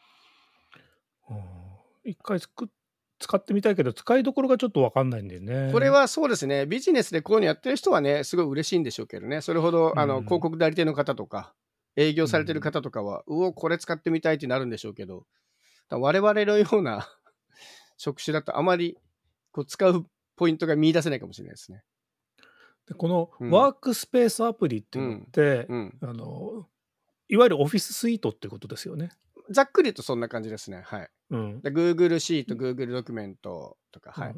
一回つく使ってみたいけど、使いどころがちょっと分かんないんだよね。 これはそうですね、ビジネスでこういうのやってる人はね、すごい嬉しいんでしょうけどね、それほど、あの、 うん広告代理店の方とか、営業されてる方とかは、うお、これ使ってみたいってなるんでしょうけど、我々のような職種だとあまりこう使うポイントが見出せないかもしれないですね。 でこのうんワークスペースアプリっていうのって、 うんあのいわゆるオフィススイートってことですよね。 ざっくり言うとそんな感じですね。はい。 うんで Google シート、Google ドキュメントとか、はい。 うん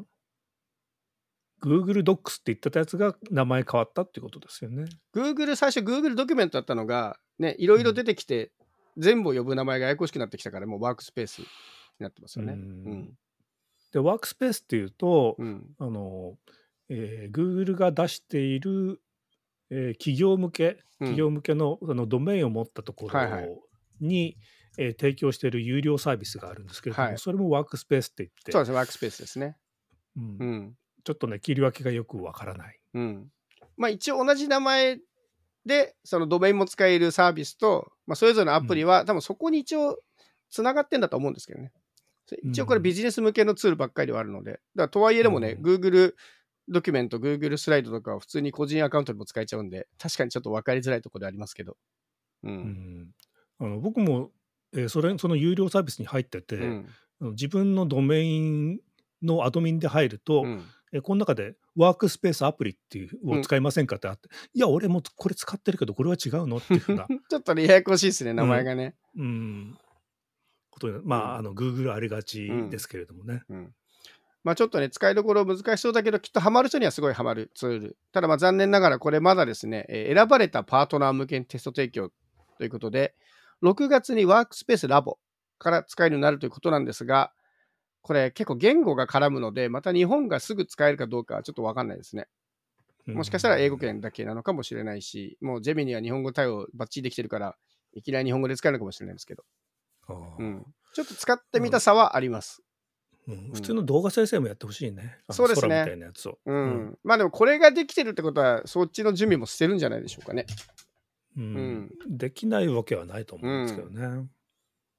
Google Docs って言ってたやつが名前変わったってことですよね。 Google 最初 Google ドキュメントだったのが、ね、いろいろ出てきて、全部を呼ぶ名前がややこしくなってきたから、もうワークスペースになってますよね。 うんうんでワークスペースっていうと、 うんあのえー Google が出している、えー企業向け企業向けの,、あのドメインを持ったところはいはいに、えー提供している有料サービスがあるんですけれども、 はいそれもワークスペースって言ってそうですね、ワークスペースですね。 うんうん。 ちょっとね切り分けがよくわからない。 うん。まあ一応同じ名前で、そのドメインも使えるサービスと、まあそれぞれのアプリは、多分そこに一応つながってんだと思うんですけどね。一応これビジネス向けのツールばっかりではあるので、だからとはいえでもね、 うん Google ドキュメント、Google スライドとかは普通に個人アカウントでも使えちゃうんで、確かにちょっと分かりづらいところでありますけど。うん。 うんあの僕も、えーそれその有料サービスに入ってて、 うん。 あの自分のドメインのアドミンで入ると、 うんえーこの中でワークスペースアプリっていうを使いませんかってあって、いや俺もこれ使ってるけどこれは違うのっていうふうな、 ちょっとね、ややこしいですね、名前がね。 うん、ことにまあ、 うんあの Google ありがちですけれどもね。 うん。まあちょっとね、使いどころ難しそうだけど、きっとハマる人にはすごいハマるツール。ただまあ残念ながらこれまだですね、えー選ばれたパートナー向けにテスト提供ということで、ろくがつにワークスペースラボから使えるようになるということなんですが、これ結構言語が絡むので、また日本がすぐ使えるかどうかはちょっとわかんないですね。もしかしたら英語圏だけなのかもしれないし、もうジェミニは日本語対応バッチリできてるから、いきなり日本語で使えるのかもしれないですけど、 あーうん、ちょっと使ってみた差はあります。 うん普通の動画再生もやってほしいね。あのそうですね空みたいなやつを。 うんうんまあでもこれができてるってことは、そっちの準備もしてるんじゃないでしょうかね。 うんうんできないわけはないと思うんですけどね。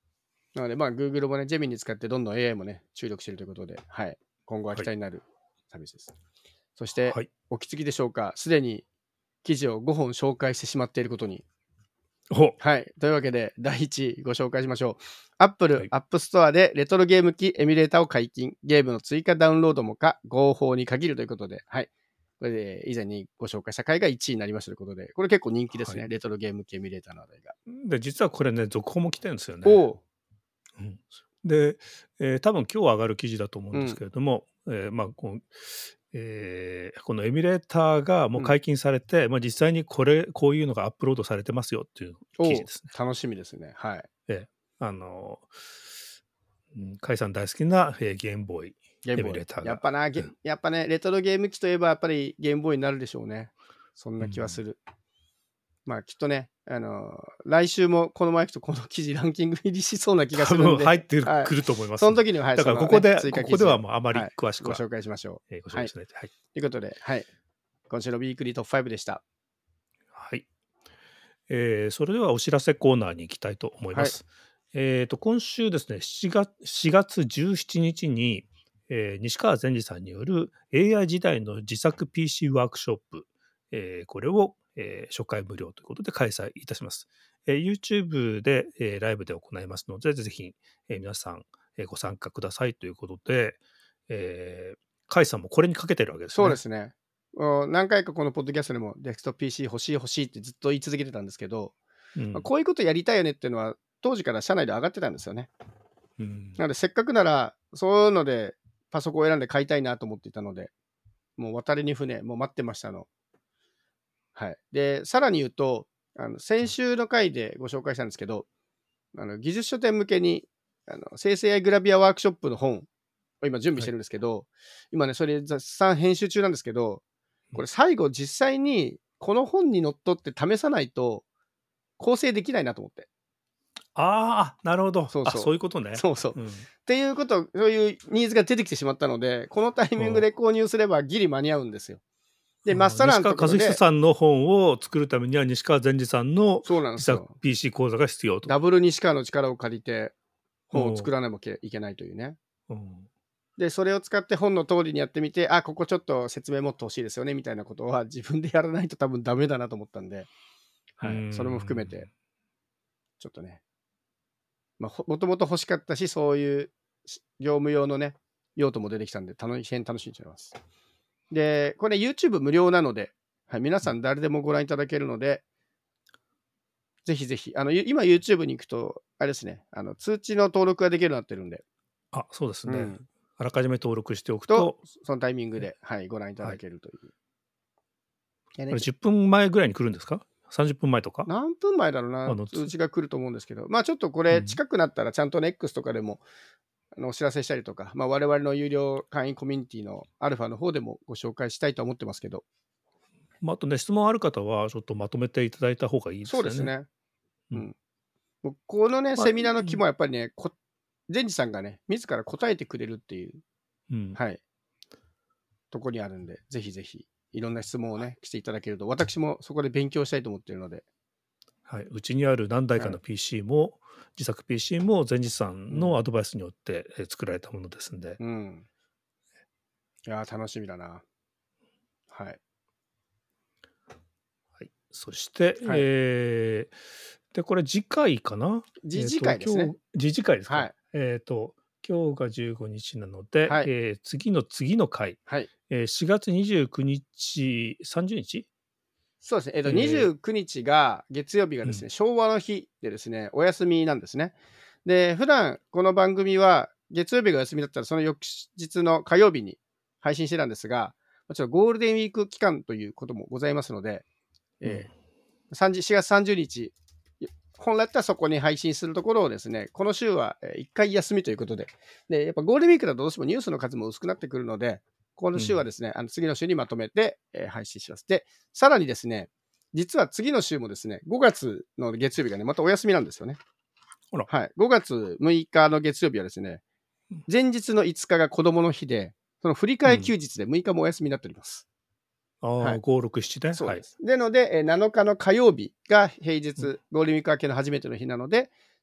なので、まあ、Google もね、ジェミニ使ってどんどん エーアイ もね、注力しているということで、はい。今後は期待になるサービスです。そして、 はい。 お気づきでしょうか、すでに記事をごほん紹介してしまっていることに。 おはい。というわけで、だいいちいご紹介しましょう。Apple、 はい App Store でレトロゲーム機エミュレーターを解禁。ゲームの追加ダウンロードも可、合法に限るということで、はい。これで以前にご紹介した回がいちいになりましたということで、これ結構人気ですね。 はい、 レトロゲーム機エミュレーターの話題が。 で、実はこれね、続報も来てるんですよね。 おう、 うん、で、えー多分今日上がる記事だと思うんですけれども、えーまあこうえーこのエミュレーターがもう解禁されて、まあ、実際にこれこういうのがアップロードされてますよっていう記事ですね。 楽しみですね。はい。 えーあのうん甲斐さん大好きな、えーゲームボーイゲームボーイエミュレーターがやっぱな、ゲうんやっぱね、レトロゲーム機といえばやっぱりゲームボーイになるでしょうね。そんな気はする。まあきっとね、あのー来週もこのままいくとこの記事ランキング入りしそうな気がす多るんで。 分入ってはいくると思います、 その時には、はい、 だからそのここで、 ね追加記事ここではもうあまりはい詳しくは、 ご紹介しましょう。 えーご紹介しないで、はいということで、はい。今週のウィークリートップファイブでした。 はい、えーそれではお知らせコーナーに行きたいと思います。えー、と今週ですね、しがしがつじゅうしちにちに、えー西川善治さんによる エーアイ 時代の自作 ピーシー ワークショップ、えーこれを、えー初回無料ということで開催いたします。えー YouTube で、えーライブで行いますので、ぜひ、えー皆さん、えーご参加くださいということで、えー、甲斐さんもこれにかけてるわけですね。 そうですね。うん何回かこのポッドキャストでもデスクトップ ピーシー 欲しい欲しいってずっと言い続けてたんですけど、 うんまあこういうことやりたいよねっていうのは当時から社内で上がってたんですよね。 うんなのでせっかくならそういうのでパソコンを選んで買いたいなと思っていたので、もう渡りに船、もう待ってましたの。はい。で、さらに言うと、あの先週の回でご紹介したんですけど、あの技術書店向けにあの生成 エーアイ グラビアワークショップの本を今準備してるんですけど、今ね、それ絶賛編集中なんですけど、これ最後実際にこの本にのっとって試さないと構成できないなと思って。 ああ、なるほど。 そうそうあ、そういうことね。 そうそう。 うんっていうこと、そういうニーズが出てきてしまったので、このタイミングで購入すればギリ間に合うんですよ。で、マスターラン西川和久さんの本を作るためには西川善治さんのそうなんですよ自作 ピーシー 講座が必要と。 ダブル西川の力を借りて本を作らなきゃいけないというね。 うんで、それを使って本の通りにやってみて、あ、ここちょっと説明もっと欲しいですよねみたいなことは自分でやらないと多分ダメだなと思ったんで、はい、それも含めて、ちょっとね、まあ、もともと欲しかったし、そういう業務用のね、用途も出てきたんで、大変楽しんじゃいます。で、これ YouTube 無料なので、はい、皆さん誰でもご覧いただけるので、ぜひぜひ、あの今 YouTube に行くと、あれですね、あの通知の登録ができるようになってるんで、 あ、そうですね、 うん、 あらかじめ登録しておくと、 とそのタイミングで、はい、ご覧いただけるという。はい、 これじゅっぷんまえぐらいに来るんですか？さんじゅっぷんまえとか？ 何分前だろうな、通知が来ると思うんですけど、まあちょっとこれ近くなったらちゃんと X とかでも、あのお知らせしたりとか、まあ、我々の有料会員コミュニティのアルファの方でもご紹介したいと思ってますけど、 まあ、あとね、質問ある方はちょっとまとめていただいた方がいいですよね。 そうですね。 ううんん、もうこのね、 まあセミナーの肝はやっぱりね、こ善治さんがね、自ら答えてくれるっていう、 うんはい、とこにあるんで、ぜひぜひ、いろんな質問をね、していただけると、私もそこで勉強したいと思っているので、 はい、うちにある何台かの ピーシー も、自作 ピーシー も善治さんのアドバイスによってえー作られたものですんで、 うん。いやー、楽しみだな。はい。 はい、そして、 はいえーでこれ次回かな、 次次回ですね。 えーと今日次次回ですか、 はい。 えっ、と今日がじゅうごにちなので、 はいえー次の次の回、 はい。 えーしがつにじゅうくにちさんじゅうにちそうですね。えっと、 えーにじゅうくにちが、月曜日がですね、 うん昭和の日でですね、お休みなんですね。で、普段この番組は、月曜日がお休みだったら、その翌日の火曜日に配信してたんですが、ちょっとゴールデンウィーク期間ということもございますので、えー、さんじしがつさんじゅうにち、本来だったらそこに配信するところをですね、この週はいっかい休みということで、で、やっぱゴールデンウィークだとどうしてもニュースの数も薄くなってくるので、この週はですね、うん、あの次の週にまとめて、えー、配信します。で、さらにですね、実は次の週もですね、ごがつの月曜日がね、またお休みなんですよね。 ほら。 はい。ごがつむいかの月曜日はですね、前日のいつかが子供の日で、その振り替え休日でむいかもお休みになっております。 うん、ああ、はい、ご、ろく、しちね。 そうです。はい、なので、なのかの火曜日が平日、ゴールデンウィーク明けの初めての日なので、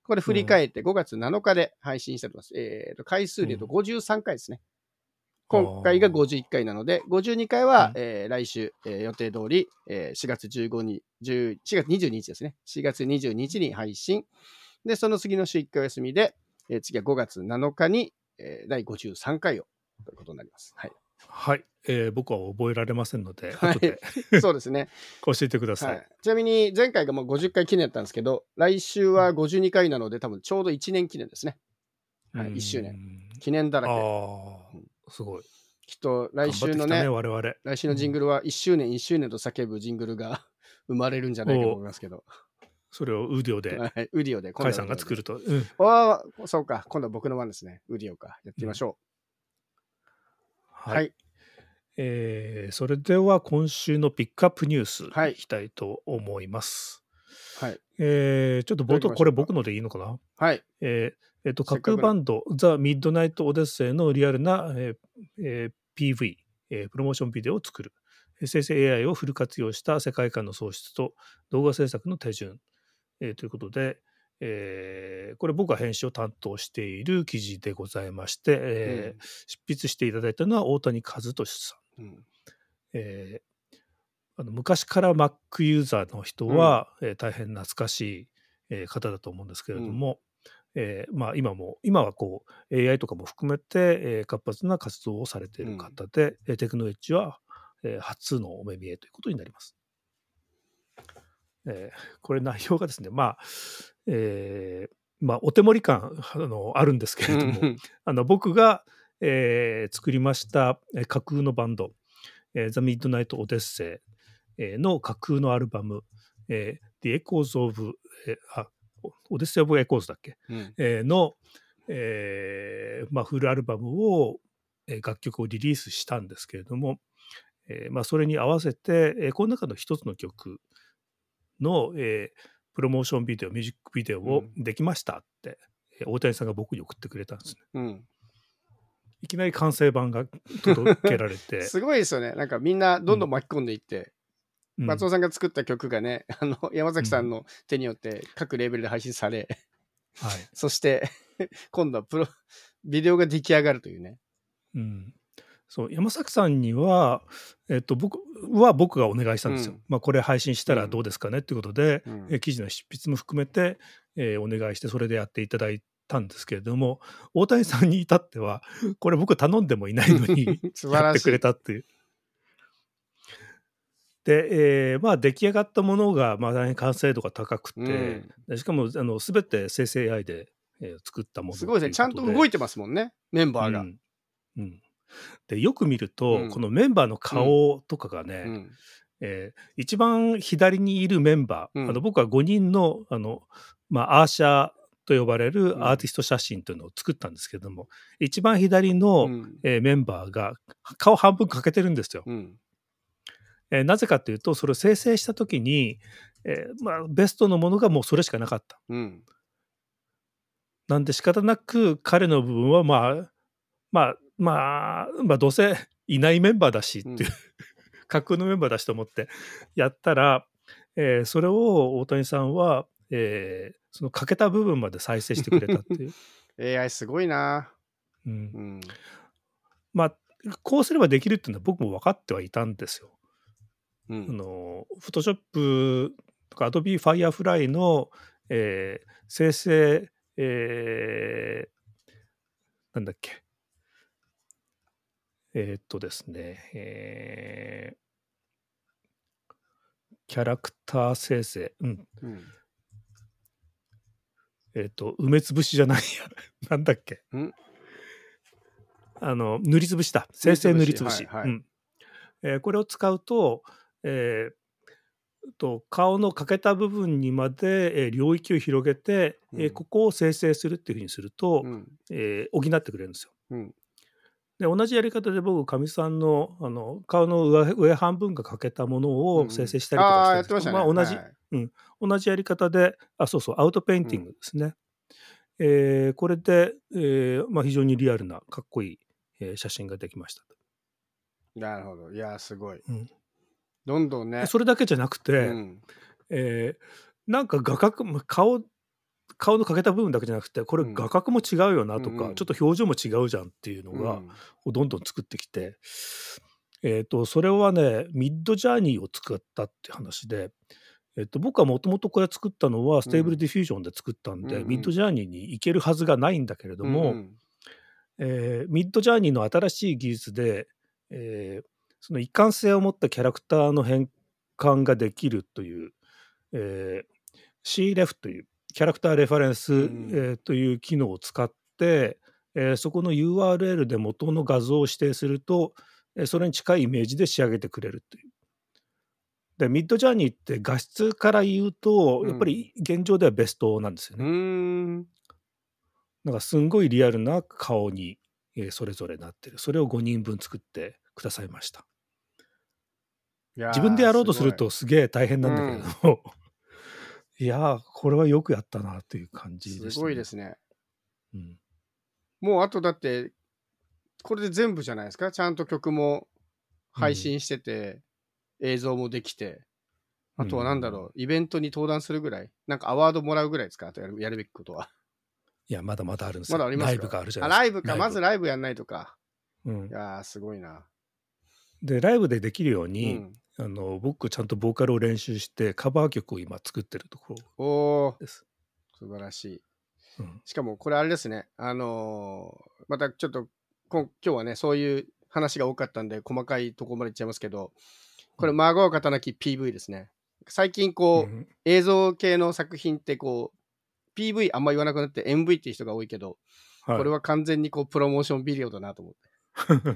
これ振り返ってごがつなのかで配信しております。えーと、回数で言うとごじゅうさんかいですね。今回がごじゅういっかいなので、ごじゅうにかいは、 うんえー来週、えー予定通り、えーしがつじゅうごにち、10 しがつにじゅうににちですね。しがつにじゅうににちに配信。で、その次の週いっかいお休みで、えー次はごがつなのかに、えーだいごじゅうさんかいをということになります。はい。 はい、えー僕は覚えられませんので、 はい後でそうですね。 教えてくださ。 はいい。ちなみに前回がもうごじゅっかい記念だったんですけど、来週はごじゅうにかいなので多分ちょうどいちねん記念ですね。はい、いっしゅうねん。 ん。 記念だらけ。 ああ、すごい。 きっと来週の頑張ってきたね、 ね、 我々。 来週のジングルはいっしゅうねん、いっしゅうねんと叫ぶジングルが生まれるんじゃないかと思いますけど。 それをウディオで、 はい、ウディオで、 カイさんが作ると。 と。うんああ、そうか。今度は僕の番ですね。ウディオか。やってみましょう。 ははいい。 えーそれでは今週のピックアップニュースはいいきたいと思います。 はい。 えーちょっと冒頭、 どう行きましょうかこれ僕のでいいのかな。 はい。 えーえっと、 せっかくな架空バンド、ザ・ミッドナイト・オデッセイのリアルな、えーえー ピーブイ、えープロモーションビデオを作る。生成 エーアイ をフル活用した世界観の創出と動画制作の手順、えーということで、えーこれ僕が編集を担当している記事でございまして、えー執筆していただいたのは大谷和俊さん。 うん。 えーあの昔から Mac ユーザーの人は、えー大変懐かしい、えー方だと思うんですけれども、えーまあ、今も今はこう エーアイ とかも含めて、えー活発な活動をされている方で、えーテクノエッジは、えー初のお目見えということになります。えーこれ内容がですね、まあえーまあ、お手盛り感あのあるんですけれども、 うんあの僕が、えー作りましたえー架空のバンド、えー、ザ・ミッドナイト・オデッセイえーの架空のアルバム、えー、The Echoes of、えーあ、オデッセイ・オブ・エコーズだっけ、 うんえーの、えーまあ、フルアルバムを、えー楽曲をリリースしたんですけれども、えーまあ、それに合わせて、えーこの中の一つの曲の、えープロモーションビデオ、ミュージックビデオをできましたって、えー大谷さんが僕に送ってくれたんですね。 うん。 いきなり完成版が届けられて、 すごいですよね。なんかみんなどんどん巻き込んでいって、 うん松尾さんが作った曲がね、あの山崎さんの手によって各レーベルで配信され、 はいそして今度はプロビデオが出来上がるというね。 うん、そう山崎さんには、えっと、僕は僕がお願いしたんですよ。 うんまあ、これ配信したらどうですかねっていうことで、 うんえ記事の執筆も含めて、えーお願いしてそれでやっていただいたんですけれども、大谷さんに至ってはこれ僕頼んでもいないのに素晴らしいやってくれたっていう。で、えーまあ、出来上がったものが、まあ、大変完成度が高くて、 うんでしかもあの全て生成 エーアイ で、えー作ったものすごいですね。ちゃんと動いてますもんね、メンバーが。 うんうんでよく見ると、 うんこのメンバーの顔とかがね、 うんえー一番左にいるメンバー、 うんあの僕はごにんのあの、まあ、アーシャーと呼ばれるうんアーティスト写真というのを作ったんですけども、一番左の、 うんえーメンバーが顔半分欠けてるんですよ。 うんえーなぜかというとそれを生成した時に、えーまあ、ベストのものがもうそれしかなかった。 うんなんで仕方なく彼の部分はまあまあまあまあどうせいないメンバーだしっていう、 うん架空のメンバーだしと思ってやったら、えーそれを大谷さんは、えーその欠けた部分まで再生してくれたっていう、 エーアイ すごいな。 うんうんまあこうすればできるっていうのは僕も分かってはいたんですよ。あうんのフォトショップとか Adobe Firefly の、えー生成、えーなんだっけえーっとですね、えーキャラクター生成、うん、 うんえーっと埋めつぶしじゃないやなんだっけんあの塗りつぶしだ生成塗りつぶし、 はいはいうんえーこれを使うと,、えーと顔の欠けた部分にまで、えー領域を広げて、えーうんここを生成するっていうふうにすると、 うんえー補ってくれるんですよ。 うんで同じやり方で僕かみさんのあの顔の上上半分が欠けたものを生成したりとああかしてるんですけど、 やってましたね。 まあ同じ、 はい同じやり方であそうそうアウトペインティングですね。えーこれで、えーまあ、非常にリアルなかっこいい、えー写真ができました。 なるほど。いやすごい。 うんどんどんね。 それだけじゃなくて、 うんえーなんか画角顔顔の欠けた部分だけじゃなくて、これうん画角も違うよなとか、 うんうんちょっと表情も違うじゃんっていうのが、 うんをどんどん作ってきて、えー、とそれはねミッドジャーニーを使ったって話で、えー、と僕はもともとこれ作ったのはステーブルディフュージョンで作ったんで、 うんうんミッドジャーニーに行けるはずがないんだけれどうんも、 うんえーミッドジャーニーの新しい技術で、えーその一貫性を持ったキャラクターの変換ができるという、えー、シーレフ というキャラクターレファレンス、 うんうんえーという機能を使って、えーそこの ユーアールエル で元の画像を指定すると、えーそれに近いイメージで仕上げてくれるという。でミッドジャーニーって画質から言うと、 うんやっぱり現状ではベストなんですようね。 ーんなんかすんごいリアルな顔に、えーそれぞれなってる。それをごにんぶん作ってくださいました。 いやー自分でやろうとするすとすげえ大変なんだけれども、いやーこれはよくやったなという感じでした、ね。 ごいすごいですね。 うん。 もうあとだってこれで全部じゃないですか。ちゃんと曲も配信してて、映像もできて、あとはなんだろう、イベントに登壇するぐらい、なんかアワードもらうぐらいですか、あとやるやるべきことは。 いや、まだまだあるんですよ。 まだありますか。 ライブがあるじゃあ、 ないですか。 ライブか、まずライブやんないとか。 うんい、やー、すごいな。 で、ライブでできるよううに、 ん、 あの僕ちゃんとボーカルを練習してカバー曲を今作ってるところおー、 です。 素晴らしい。 うんしかもこれあれですね、あのーまたちょっとこん今日はね、そういう話が多かったんで、細かいところまでいっちゃいますけど、これ、孫を刀き ピーブイ ですね。最近こう、 うん映像系の作品ってこう、ピーブイ あんま言わなくなって エムブイ っていう人が多いけど、 はい、 これは完全にこうプロモーションビデオだなと思って。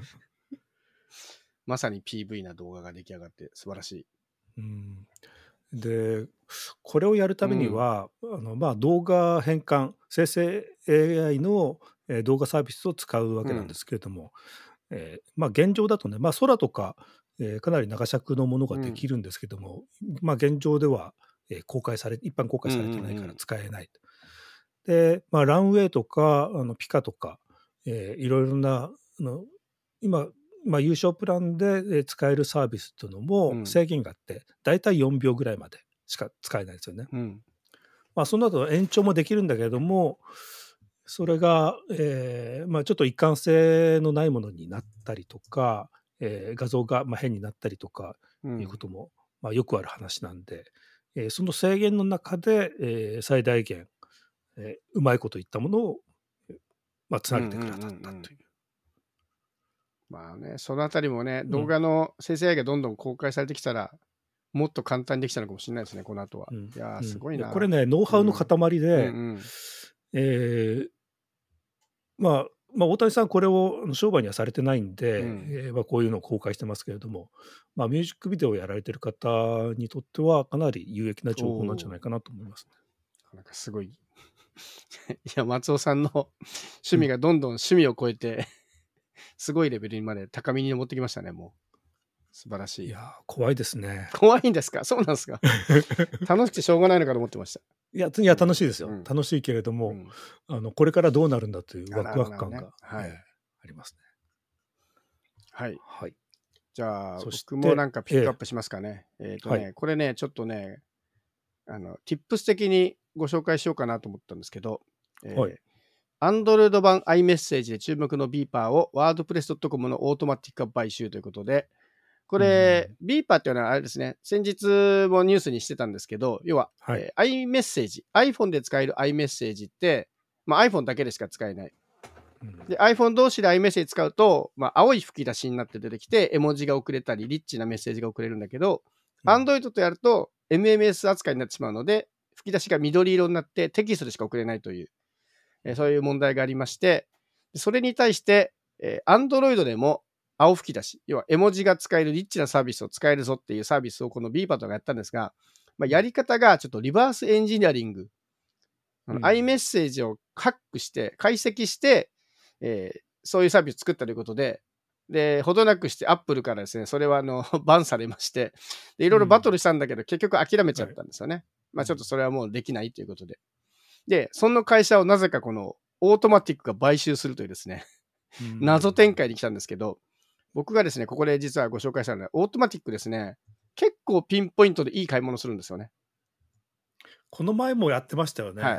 まさに ピーブイ な動画が出来上がって素晴らしい。 うんでこれをやるためには、うんあのまあ、動画変換生成 エーアイ の、えー動画サービスを使うわけなんですけれども、えーまあ、現状だとね、まあ、空とか、えーかなり長尺のものができるんですけども、まあ、現状では、えー公開され一般公開されてないから使えないと。で、まあ、ランウェイとかあのピカとか、えーいろいろなあの今まあ、優勝プランで使えるサービスというのも制限があって、だいたいよんびょうぐらいまでしか使えないですよね。 うんまあ、その後延長もできるんだけれども、それが、えーまあ、ちょっと一貫性のないものになったりとか、えー画像がまあ変になったりとかうんいうことも、まあ、よくある話なんで、えーその制限の中で、えー最大限、えーうまいこといったものを、まあ、つなげてくれたんだという。 うんうんうんうんまあね、そのあたりもね、 ん動画の生成 エーアイ がどんどん公開されてきたら、もっと簡単にできたのかもしれないですね、この後は。 うんいやー、 うんすごいな。 でこれねノウハウの塊で、 うんうんえーまあまあ、大谷さんこれを商売にはされてないんで、 うんえーまあ、こういうのを公開してますけれども、まあ、ミュージックビデオをやられてる方にとってはかなり有益な情報なんじゃないかなと思いますね。 なんかすごい。いや、松尾さんの趣味がどんどん趣味を超えて、すごいレベルにまで高みに登ってきましたね、もう。素晴らしい。 いやー怖いですね。 怖いんですか？そうなんですか？楽しくてしょうがないのかと思ってました。 いやいや楽しいですよ、 うん楽しいけれども、 うんあのこれからどうなるんだというあワクワク感が、 なるほどねはいえーありますね。 はい。 はい、 じゃあ、 そして僕もなんかピックアップしますかね。えっ、とね、 はいこれね、ちょっとね、あの、tips 的にご紹介しようかなと思ったんですけど、えーはい Android 版 iMessage で注目のビーパーを ワードプレスドットコム のオートマティック化買収ということで、これ、ビーパーっていうのはあれですね、先日もニュースにしてたんですけど、要は、 はいえー iMessage、iPhone で使える iMessage って、まあ、iPhone だけでしか使えない。 うんで、iPhone 同士で iMessage 使うと、まあ、青い吹き出しになって出てきて、絵文字が送れたり、リッチなメッセージが送れるんだけど、 うん Android とやると エムエムエス 扱いになってしまうので、吹き出しが緑色になってテキストでしか送れないという、えーそういう問題がありまして、それに対して、えー Android でも青吹き出し、要は絵文字が使えるリッチなサービスを使えるぞっていうサービスをこの ビーパーとかやったんですが、まあ、やり方がちょっとリバースエンジニアリング、あのうん iMessage をハックして、解析して、えーそういうサービスを作ったということで、で、ほどなくして Apple からですね、それはあのバンされまして、で、いろいろバトルしたんだけど、結局諦めちゃったんですよね。まあちょっとそれはもうできないということで。で、その会社をなぜかこのオートマティックが買収するというですね、謎展開に来たんですけど、僕がですね、ここで実はご紹介したのは、オートマティックですね、結構ピンポイントでいい買い物するんですよね。 この前もやってましたよね。 はい。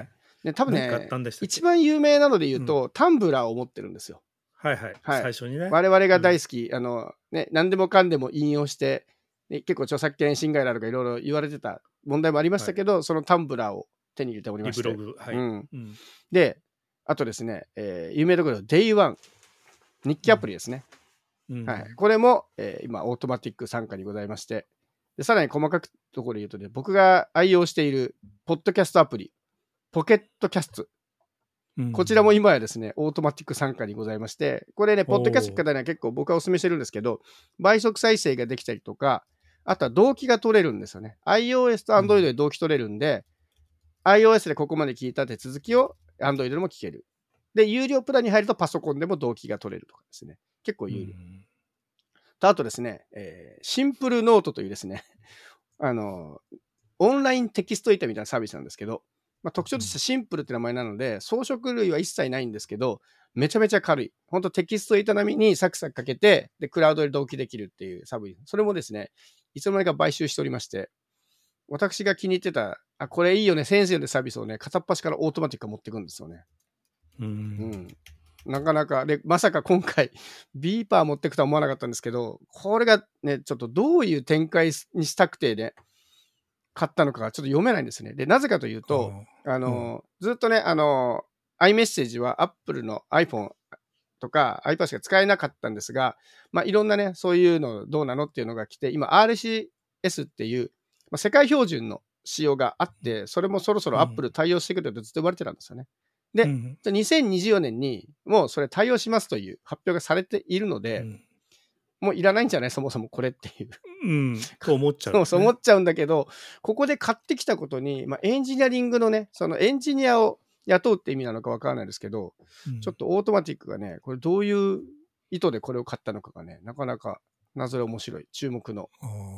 で多分何かあっねたんでしたっけ？ 一番有名なので言うと、タンブラーを持ってるんですよ。 はいはい。 はい最初にね。 我々が大好き、あのね、何でもかんでも引用して、ね、結構著作権侵害だとかいろいろ言われてた問題もありましたけど、そのタンブラーを手に入れておりまして。 リブログ。はい。 うんうん。 で、あとですね、えー有名なところで デイワン 日記アプリですね。 うんはい、これも、えー今、オートマティック傘下にございまして、でさらに細かくところで言うとね、僕が愛用しているポッドキャストアプリ、ポケットキャスト、 うんこちらも今やですね、オートマティック傘下にございまして、これね、ポッドキャスト方には結構僕はお勧めしてるんですけど、倍速再生ができたりとか、あとは同期が取れるんですよね。iOS と Android で同期取れるんで、うん、iOS でここまで聞いた手続きを Android でも聞ける。で、有料プランに入るとパソコンでも同期が取れるとかですね。結構有料。うんとあとですね、えー、シンプルノートというですね、あの、オンラインテキスト板みたいなサービスなんですけど、まあ、特徴としてシンプルって名前なので、装飾類は一切ないんですけど、めちゃめちゃ軽い。本当テキスト板並みにサクサクかけて、で、クラウドで同期できるっていうサービス。それもですね、いつの間にか買収しておりまして、私が気に入ってた、あ、これいいよね、先生のサービスをね、片っ端からオートマティックが持っていくんですよね。 うん。 うんなかなか、で、まさか今回、ビーパー持ってくとは思わなかったんですけど、これがね、ちょっとどういう展開にしたくてね、買ったのかがちょっと読めないんですね。で、なぜかというと、あの、うん、ずっとね、あの、iMessage は Apple の iPhone とか iPad しか使えなかったんですが、まあ、いろんなね、そういうのどうなのっていうのが来て、今 アールシーエス っていう、まあ、世界標準の仕様があって、それもそろそろ Apple 対応してくれとずっと言われてたんですよね。で、うん、にせんにじゅうよねんにもうそれ対応しますという発表がされているので、うん、もういらないんじゃないそもそもこれっていう。 うん、と思っちゃう、 ね、そう思っちゃうんだけど、ここで買ってきたことに、まあ、エンジニアリングのね、そのエンジニアを雇うって意味なのかわからないですけど、うん、ちょっとオートマティックがね、これどういう意図でこれを買ったのかがね、なかなか謎で面白い、注目の。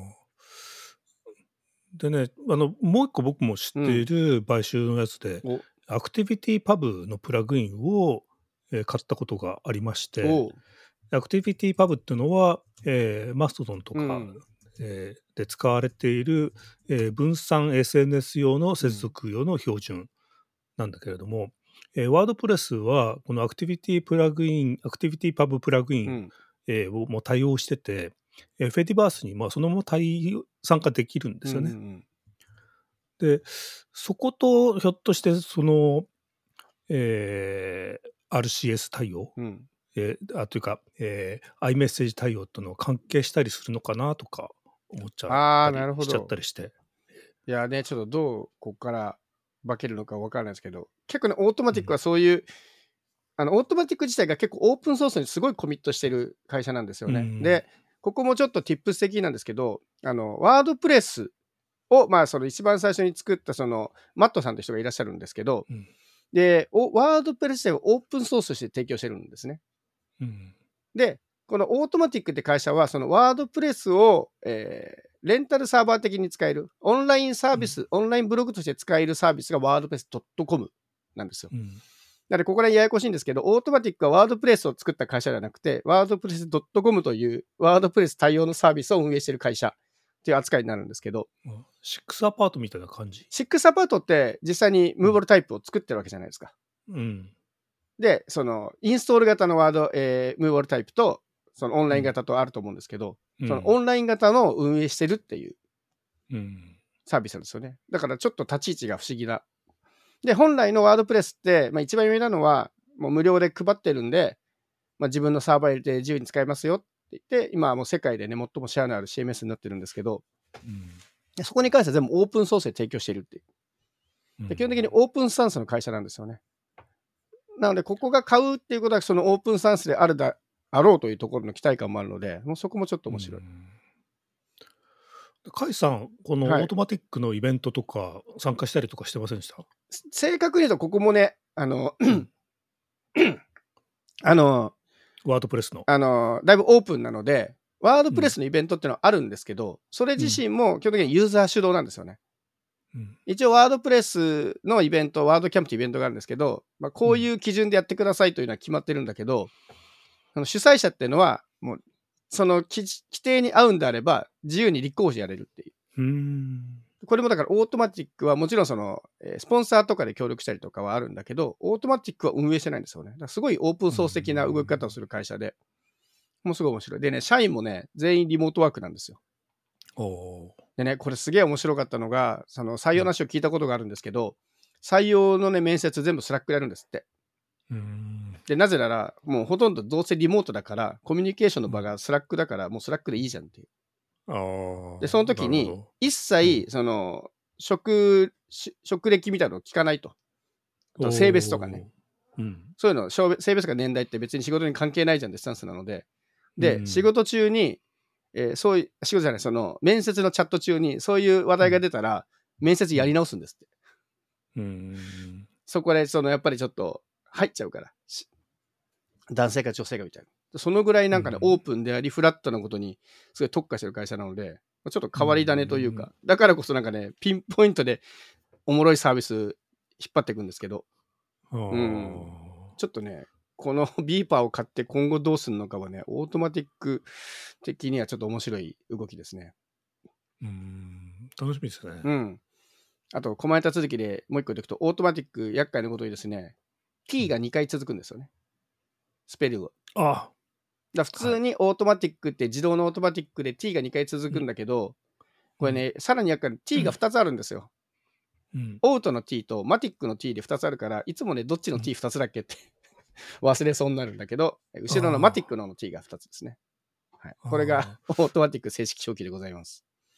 でね、あのもう一個僕も知っている買収のやつで、うん、アクティビティパブのプラグインを、えー、買ったことがありまして、アクティビティパブっていうのは、えー、マストドンとか、うんえー、で使われている、えー、分散 エスエヌエス 用の接続用の標準なんだけれども、うんえー、ワードプレスはこのアクティビティプラグイン、アクティビティパブプラグイン、うんえー、をも対応してて、えー、フェディバースにまあそのまま対参加できるんですよね。うんうん、で、そことひょっとしてその、えー、アールシーエス 対応、うんえー、あというか、えー、iMessage 対応との関係したりするのかなとか思っちゃったりしちゃったりして。 いやね、ちょっとどうここから化けるのか分からないですけど、結構ね、オートマティックはそういう、うん、あの、オートマティック自体が結構オープンソースにすごいコミットしてる会社なんですよね。うん、で、ここもちょっと tips 的なんですけど、あの、ワードプレスを、まあ、その一番最初に作ったその、マットさんという人がいらっしゃるんですけど、うん、で、ワードプレス自体をオープンソースとして提供してるんですね。うん、で、このオートマティックって会社は、そのワードプレスを、えー、レンタルサーバー的に使える、オンラインサービス、うん、オンラインブログとして使えるサービスがワードプレス .com なんですよ。うん、なので、ここら辺ややこしいんですけど、オートマティックはワードプレスを作った会社ではなくて、ワードプレス .com というワードプレス対応のサービスを運営している会社という扱いになるんですけど、 シックスアパートみたいな感じ。 シックスアパートって実際にムーバルタイプを作ってるわけじゃないですか。うん、で、そのインストール型のワード、えー、ムーバルタイプとそのオンライン型とあると思うんですけど、うん、そのオンライン型の運営してるっていうサービスなんですよね。だからちょっと立ち位置が不思議な。で、本来のワードプレスって、まあ、一番有名なのはもう無料で配ってるんで、まあ、自分のサーバー入れて自由に使えますよって言って、今はもう世界でね、最もシェアのある シーエムエス になってるんですけど、うん、でそこに関しては全部オープンソースで提供しているっていう。で基本的にオープンスタンスの会社なんですよね。なので、ここが買うっていうことは、そのオープンスタンスであるだあろうというところの期待感もあるので、もうそこもちょっと面白い。 甲斐さん、このオートマティックのイベントとか参加したりとかしてませんでした？はい、 正確に言うと、ここもね、あの、あの、 ワードプレスの。 あの、だいぶオープンなので、ワードプレスのイベントっていうのはあるんですけど、うん、それ自身も基本的にユーザー主導なんですよね。うん、一応、ワードプレスのイベント、ワードキャンプというイベントがあるんですけど、まあ、こういう基準でやってくださいというのは決まってるんだけど、うん、あの主催者っていうのは、もう、その規定に合うんであれば、自由に立候補してやれるっていう。うーんこれもだからオートマティックはもちろんその、えースポンサーとかで協力したりとかはあるんだけど、オートマティックは運営してないんですよね。だからすごいオープンソース的な動き方をする会社で、もうすごい面白い。でね、社員もね、全員リモートワークなんですよ。 おーでね、これすげえ面白かったのが、その採用の話を聞いたことがあるんですけど、採用のね、面接全部スラックでやるんですって。 うーんで、なぜなら、もうほとんどどうせリモートだから、コミュニケーションの場がスラックだから、もうスラックでいいじゃんっていう。 あーで、その時になるほど、 一切、その、職、し職歴みたいなのを聞かないと。あと性別とかね。 おーうんそういうの、性別性別とか年代って別に仕事に関係ないじゃんってスタンスなので。で、 うん仕事中に、えーそういう、仕事じゃない、その、面接のチャット中に、そういう話題が出たら、面接やり直すんですって。 うーんそこで、その、やっぱりちょっと、入っちゃうから。し男性か女性かみたいな。そのぐらいなんかね、 うんオープンであり、フラットなことに、すごい特化してる会社なので、ちょっと変わり種というか、だからこそなんかね、ピンポイントでおもろいサービス引っ張っていくんですけど、 あーうんちょっとね、このビーパーを買って今後どうするのかはね、オートマティック的にはちょっと面白い動きですね。 うーん楽しみですね。 うん。あと、コマネタ続きでもう一個言っておくと、オートマティック、厄介なことにですね、t がにかい続くんですよね。スペルを。 あだから普通にオートマティックって自動のオートマティックで t がにかい続くんだけど、これね、さらに厄介な t がふたつあるんですよ。 うんオートの t とマティックの t でふたつあるから、いつもね、どっちの tふたつだっけって忘れそうになるんだけど、後ろのマティックの t がふたつですね。はい、これがオートマティック正式表記でございます。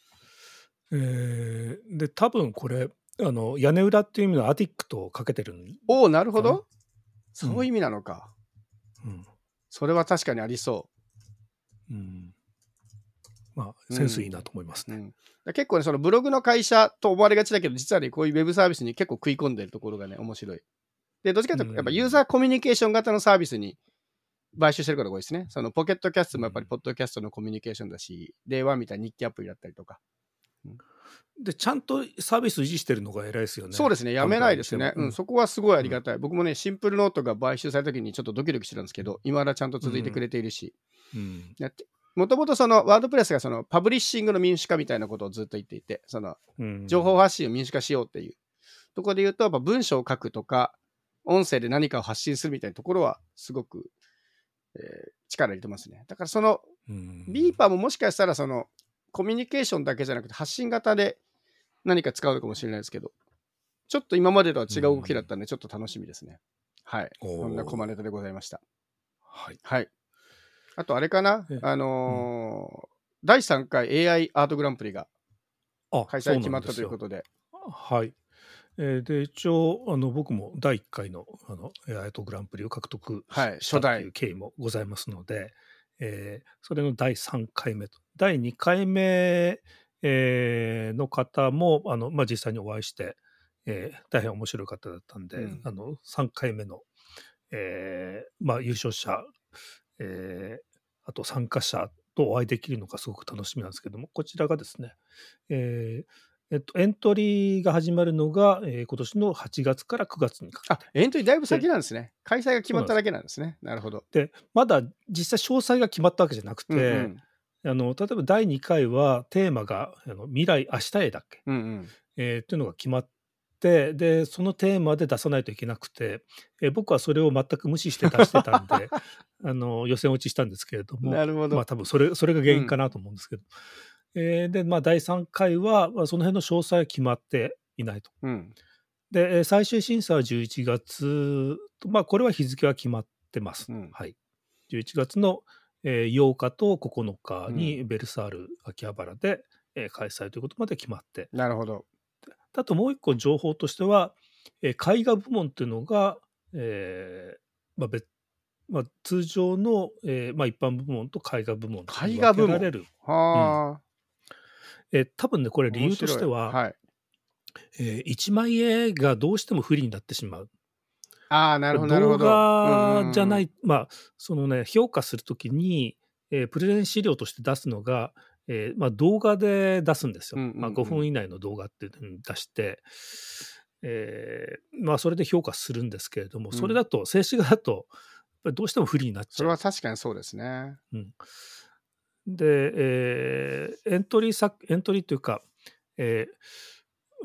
えーで多分これあの屋根裏っていう意味のアティックとかけてるん、 おお、なるほかなど。そういう意味なのか。 うんそれは確かにありそうん、まあセンスいいなと思いますう。うね。 ん、だ結構ね、そのブログの会社と思われがちだけど、実はね、こういうウェブサービスに結構食い込んでるところがね、面白い。で、どっちかというと、やっぱユーザーコミュニケーション型のサービスに買収してることが多いですね。そのポケットキャストもやっぱりポッドキャストのコミュニケーションだし、デーワンみたいな日記アプリだったりとか。 でちゃんとサービス維持してるのが偉いですよね。 そうですね、やめないですね。 うんうん、そこはすごいありがたい。僕もね、シンプルノートが買収された時にちょっとドキドキしてたんですけど、今だちゃんと続いてくれているし、 うんもともとそのワードプレスがそのパブリッシングの民主化みたいなことをずっと言っていて、そのうん情報発信を民主化しようっていうところで言うと、やっぱ文章を書くとか、音声で何かを発信するみたいなところはすごく、えー力入れてますね。だからそのうんビーパーももしかしたらそのコミュニケーションだけじゃなくて発信型で何か使うのかもしれないですけど、ちょっと今までとは違う動きだったんで、ちょっと楽しみですね。はい。 おーそんなコマネタでございました。 はいはい。あとあれかなえあのーだいさんかい エーアイ アートグランプリがあ開催決まったということで。 はい。えーで一応あの僕もだいいっかいのあのエアートグランプリを獲得はいしたと初代いう経緯もございますので、えーそれのだいさんかいめとだいにかいめ、えーの方もあの、まあ、実際にお会いして、えー大変面白い方だったんで、 うんあのさんかいめの、えーまあ、優勝者、えーあと参加者とお会いできるのがすごく楽しみなんですけども、こちらがですね、えーえっと、エントリーが始まるのが、えー今年のはちがつからくがつにかけあ、エントリーだいぶ先なんですね。開催が決まっただけなんですね。なるほど。 て、まだ実際詳細が決まったわけじゃなくて、 うんうん。 あの例えばだいにかいはテーマがあの未来明日へだっけ、 うんうん。 えーっていうのが決まってでそのテーマで出さないといけなくて、えー僕はそれを全く無視して出してたんであの予選落ちしたんですけれども、 なるほどまあ多分それそれが原因かなと思うんですけど、えーでまあだいさんかいは、まあ、その辺の詳細は決まっていないと。 うん。 でえー最終審査はじゅういちがつと、まあこれは日付は決まってます。 うんはい、じゅういちがつの、えーようかとここのかにベルサール秋葉原で、えー開催ということまで決まって、 なるほど。 あともう一個情報としては、えー絵画部門っていうのが、えーまあ別まあ、通常の、えーまあ、一般部門と絵画部門と分絵画部門けられる。 はあ、 えー多分ねこれ理由としては、 面白いはい。 えー一枚絵がどうしても不利になってしまう。 ああ、なるほど、なる動ほど。 画じゃなうんうんうん。 い、まあそのね評価するときに、えープレゼン資料として出すのが、えーまあ、動画で出すんですよ。 うんうんうんまあ、ごふん以内の動画っていうのに出して、えーまあ、それで評価するんですけれども、 うんそれだと静止画だとやっぱりどうしても不利になっちゃうそれは。確かにそうですね。 うん、で、えーエントリー作エントリーというか、えー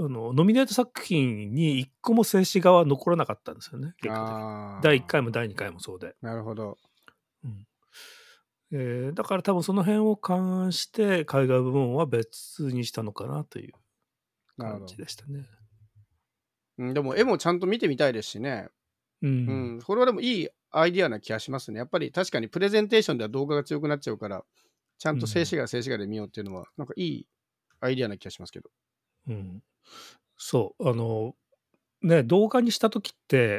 あのノミネート作品にいっこも静止画は残らなかったんですよね、結果的に。 あーだいいっかいもだいにかいもそうで。 なるほど。 うんえーだから多分その辺を勘案して海外部門は別にしたのかなという感なるほどじでしたね。 うん、でも絵もちゃんと見てみたいですしね。 ううんん、これはでもいいアイディアな気がしますね。やっぱり確かにプレゼンテーションでは動画が強くなっちゃうから、ちゃんと静止画は静止画で見ようっていうのは、なんかいいアイディアな気がしますけど。 うん、そうあのね動画にした時って、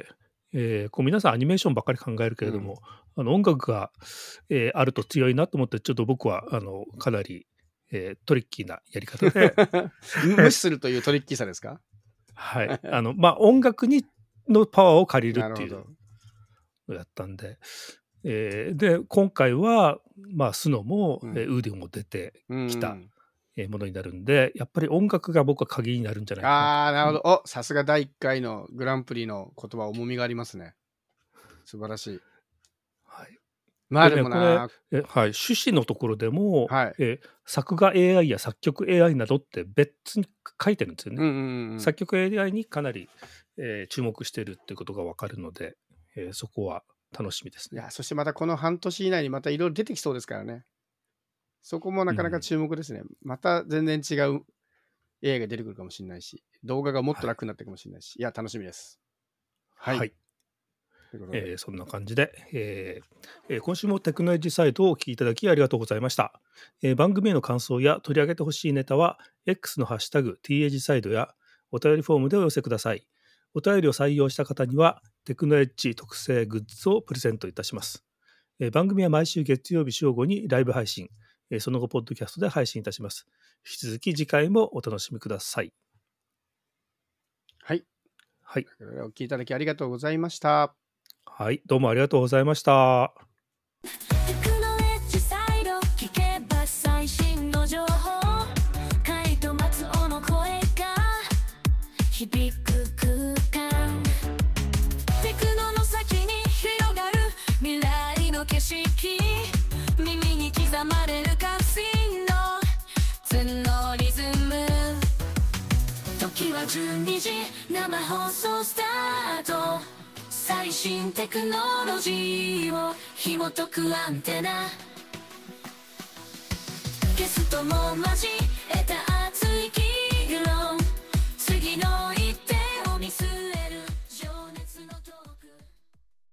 えーこう皆さんアニメーションばっかり考えるけれども、あの音楽が、えーあると強いなと思って、ちょっと僕はあのかなり、えートリッキーなやり方で無視するというトリッキーさですか？ はいあのまあ音楽にのパワーを借りるっていうなるほど。 のをやったんで、えーで今回はまあスノも、 うんえーウーディオも出てうんきた、えーものになるんで、やっぱり音楽が僕は鍵になるんじゃないかなと。 ああ、なるほど。お、さすがだいいっかいのグランプリの言葉、重みがありますね。素晴らしい。 はいまあでねでもな、 えはい、趣旨のところでも、 はいえー作画 エーアイ や作曲 エーアイ などって別に書いてるんですよね。 うんうんうん。 作曲 エーアイ にかなり、えー注目してるっていうことが分かるので、えーそこは楽しみですね。 いや、そしてまたこの半年以内にまたいろいろ出てきそうですからね。そこもなかなか注目ですね。また全然違う エーアイ が出てくるかもしれないし、動画がもっと楽になってるかもしれないし、い、や、楽しみです。はい。 はいということでえーそんな感じで、えーえー今週もテクノエッジサイトをお聞きいただきありがとうございました。えー番組への感想や取り上げてほしいネタは X のハッシュタグ ティーエッジサイドやお便りフォームでお寄せください。お便りを採用した方にはテクノエッジ特製グッズをプレゼントいたします。えー番組は毎週月曜日正午にライブ配信、えーその後ポッドキャストで配信いたします。引き続き次回もお楽しみください。 はい。 はい、 お聞きいただきありがとうございました。 はい、どうもありがとうございました。 テクノエッジサイド聞けば最新の情報カイト松尾の声が響く空間テクノの先に広がる未来の景色耳に刻まれる関心の角リズム時はじゅうにじ生放送スタート最新テクノロジーを紐解くアンテナゲストも交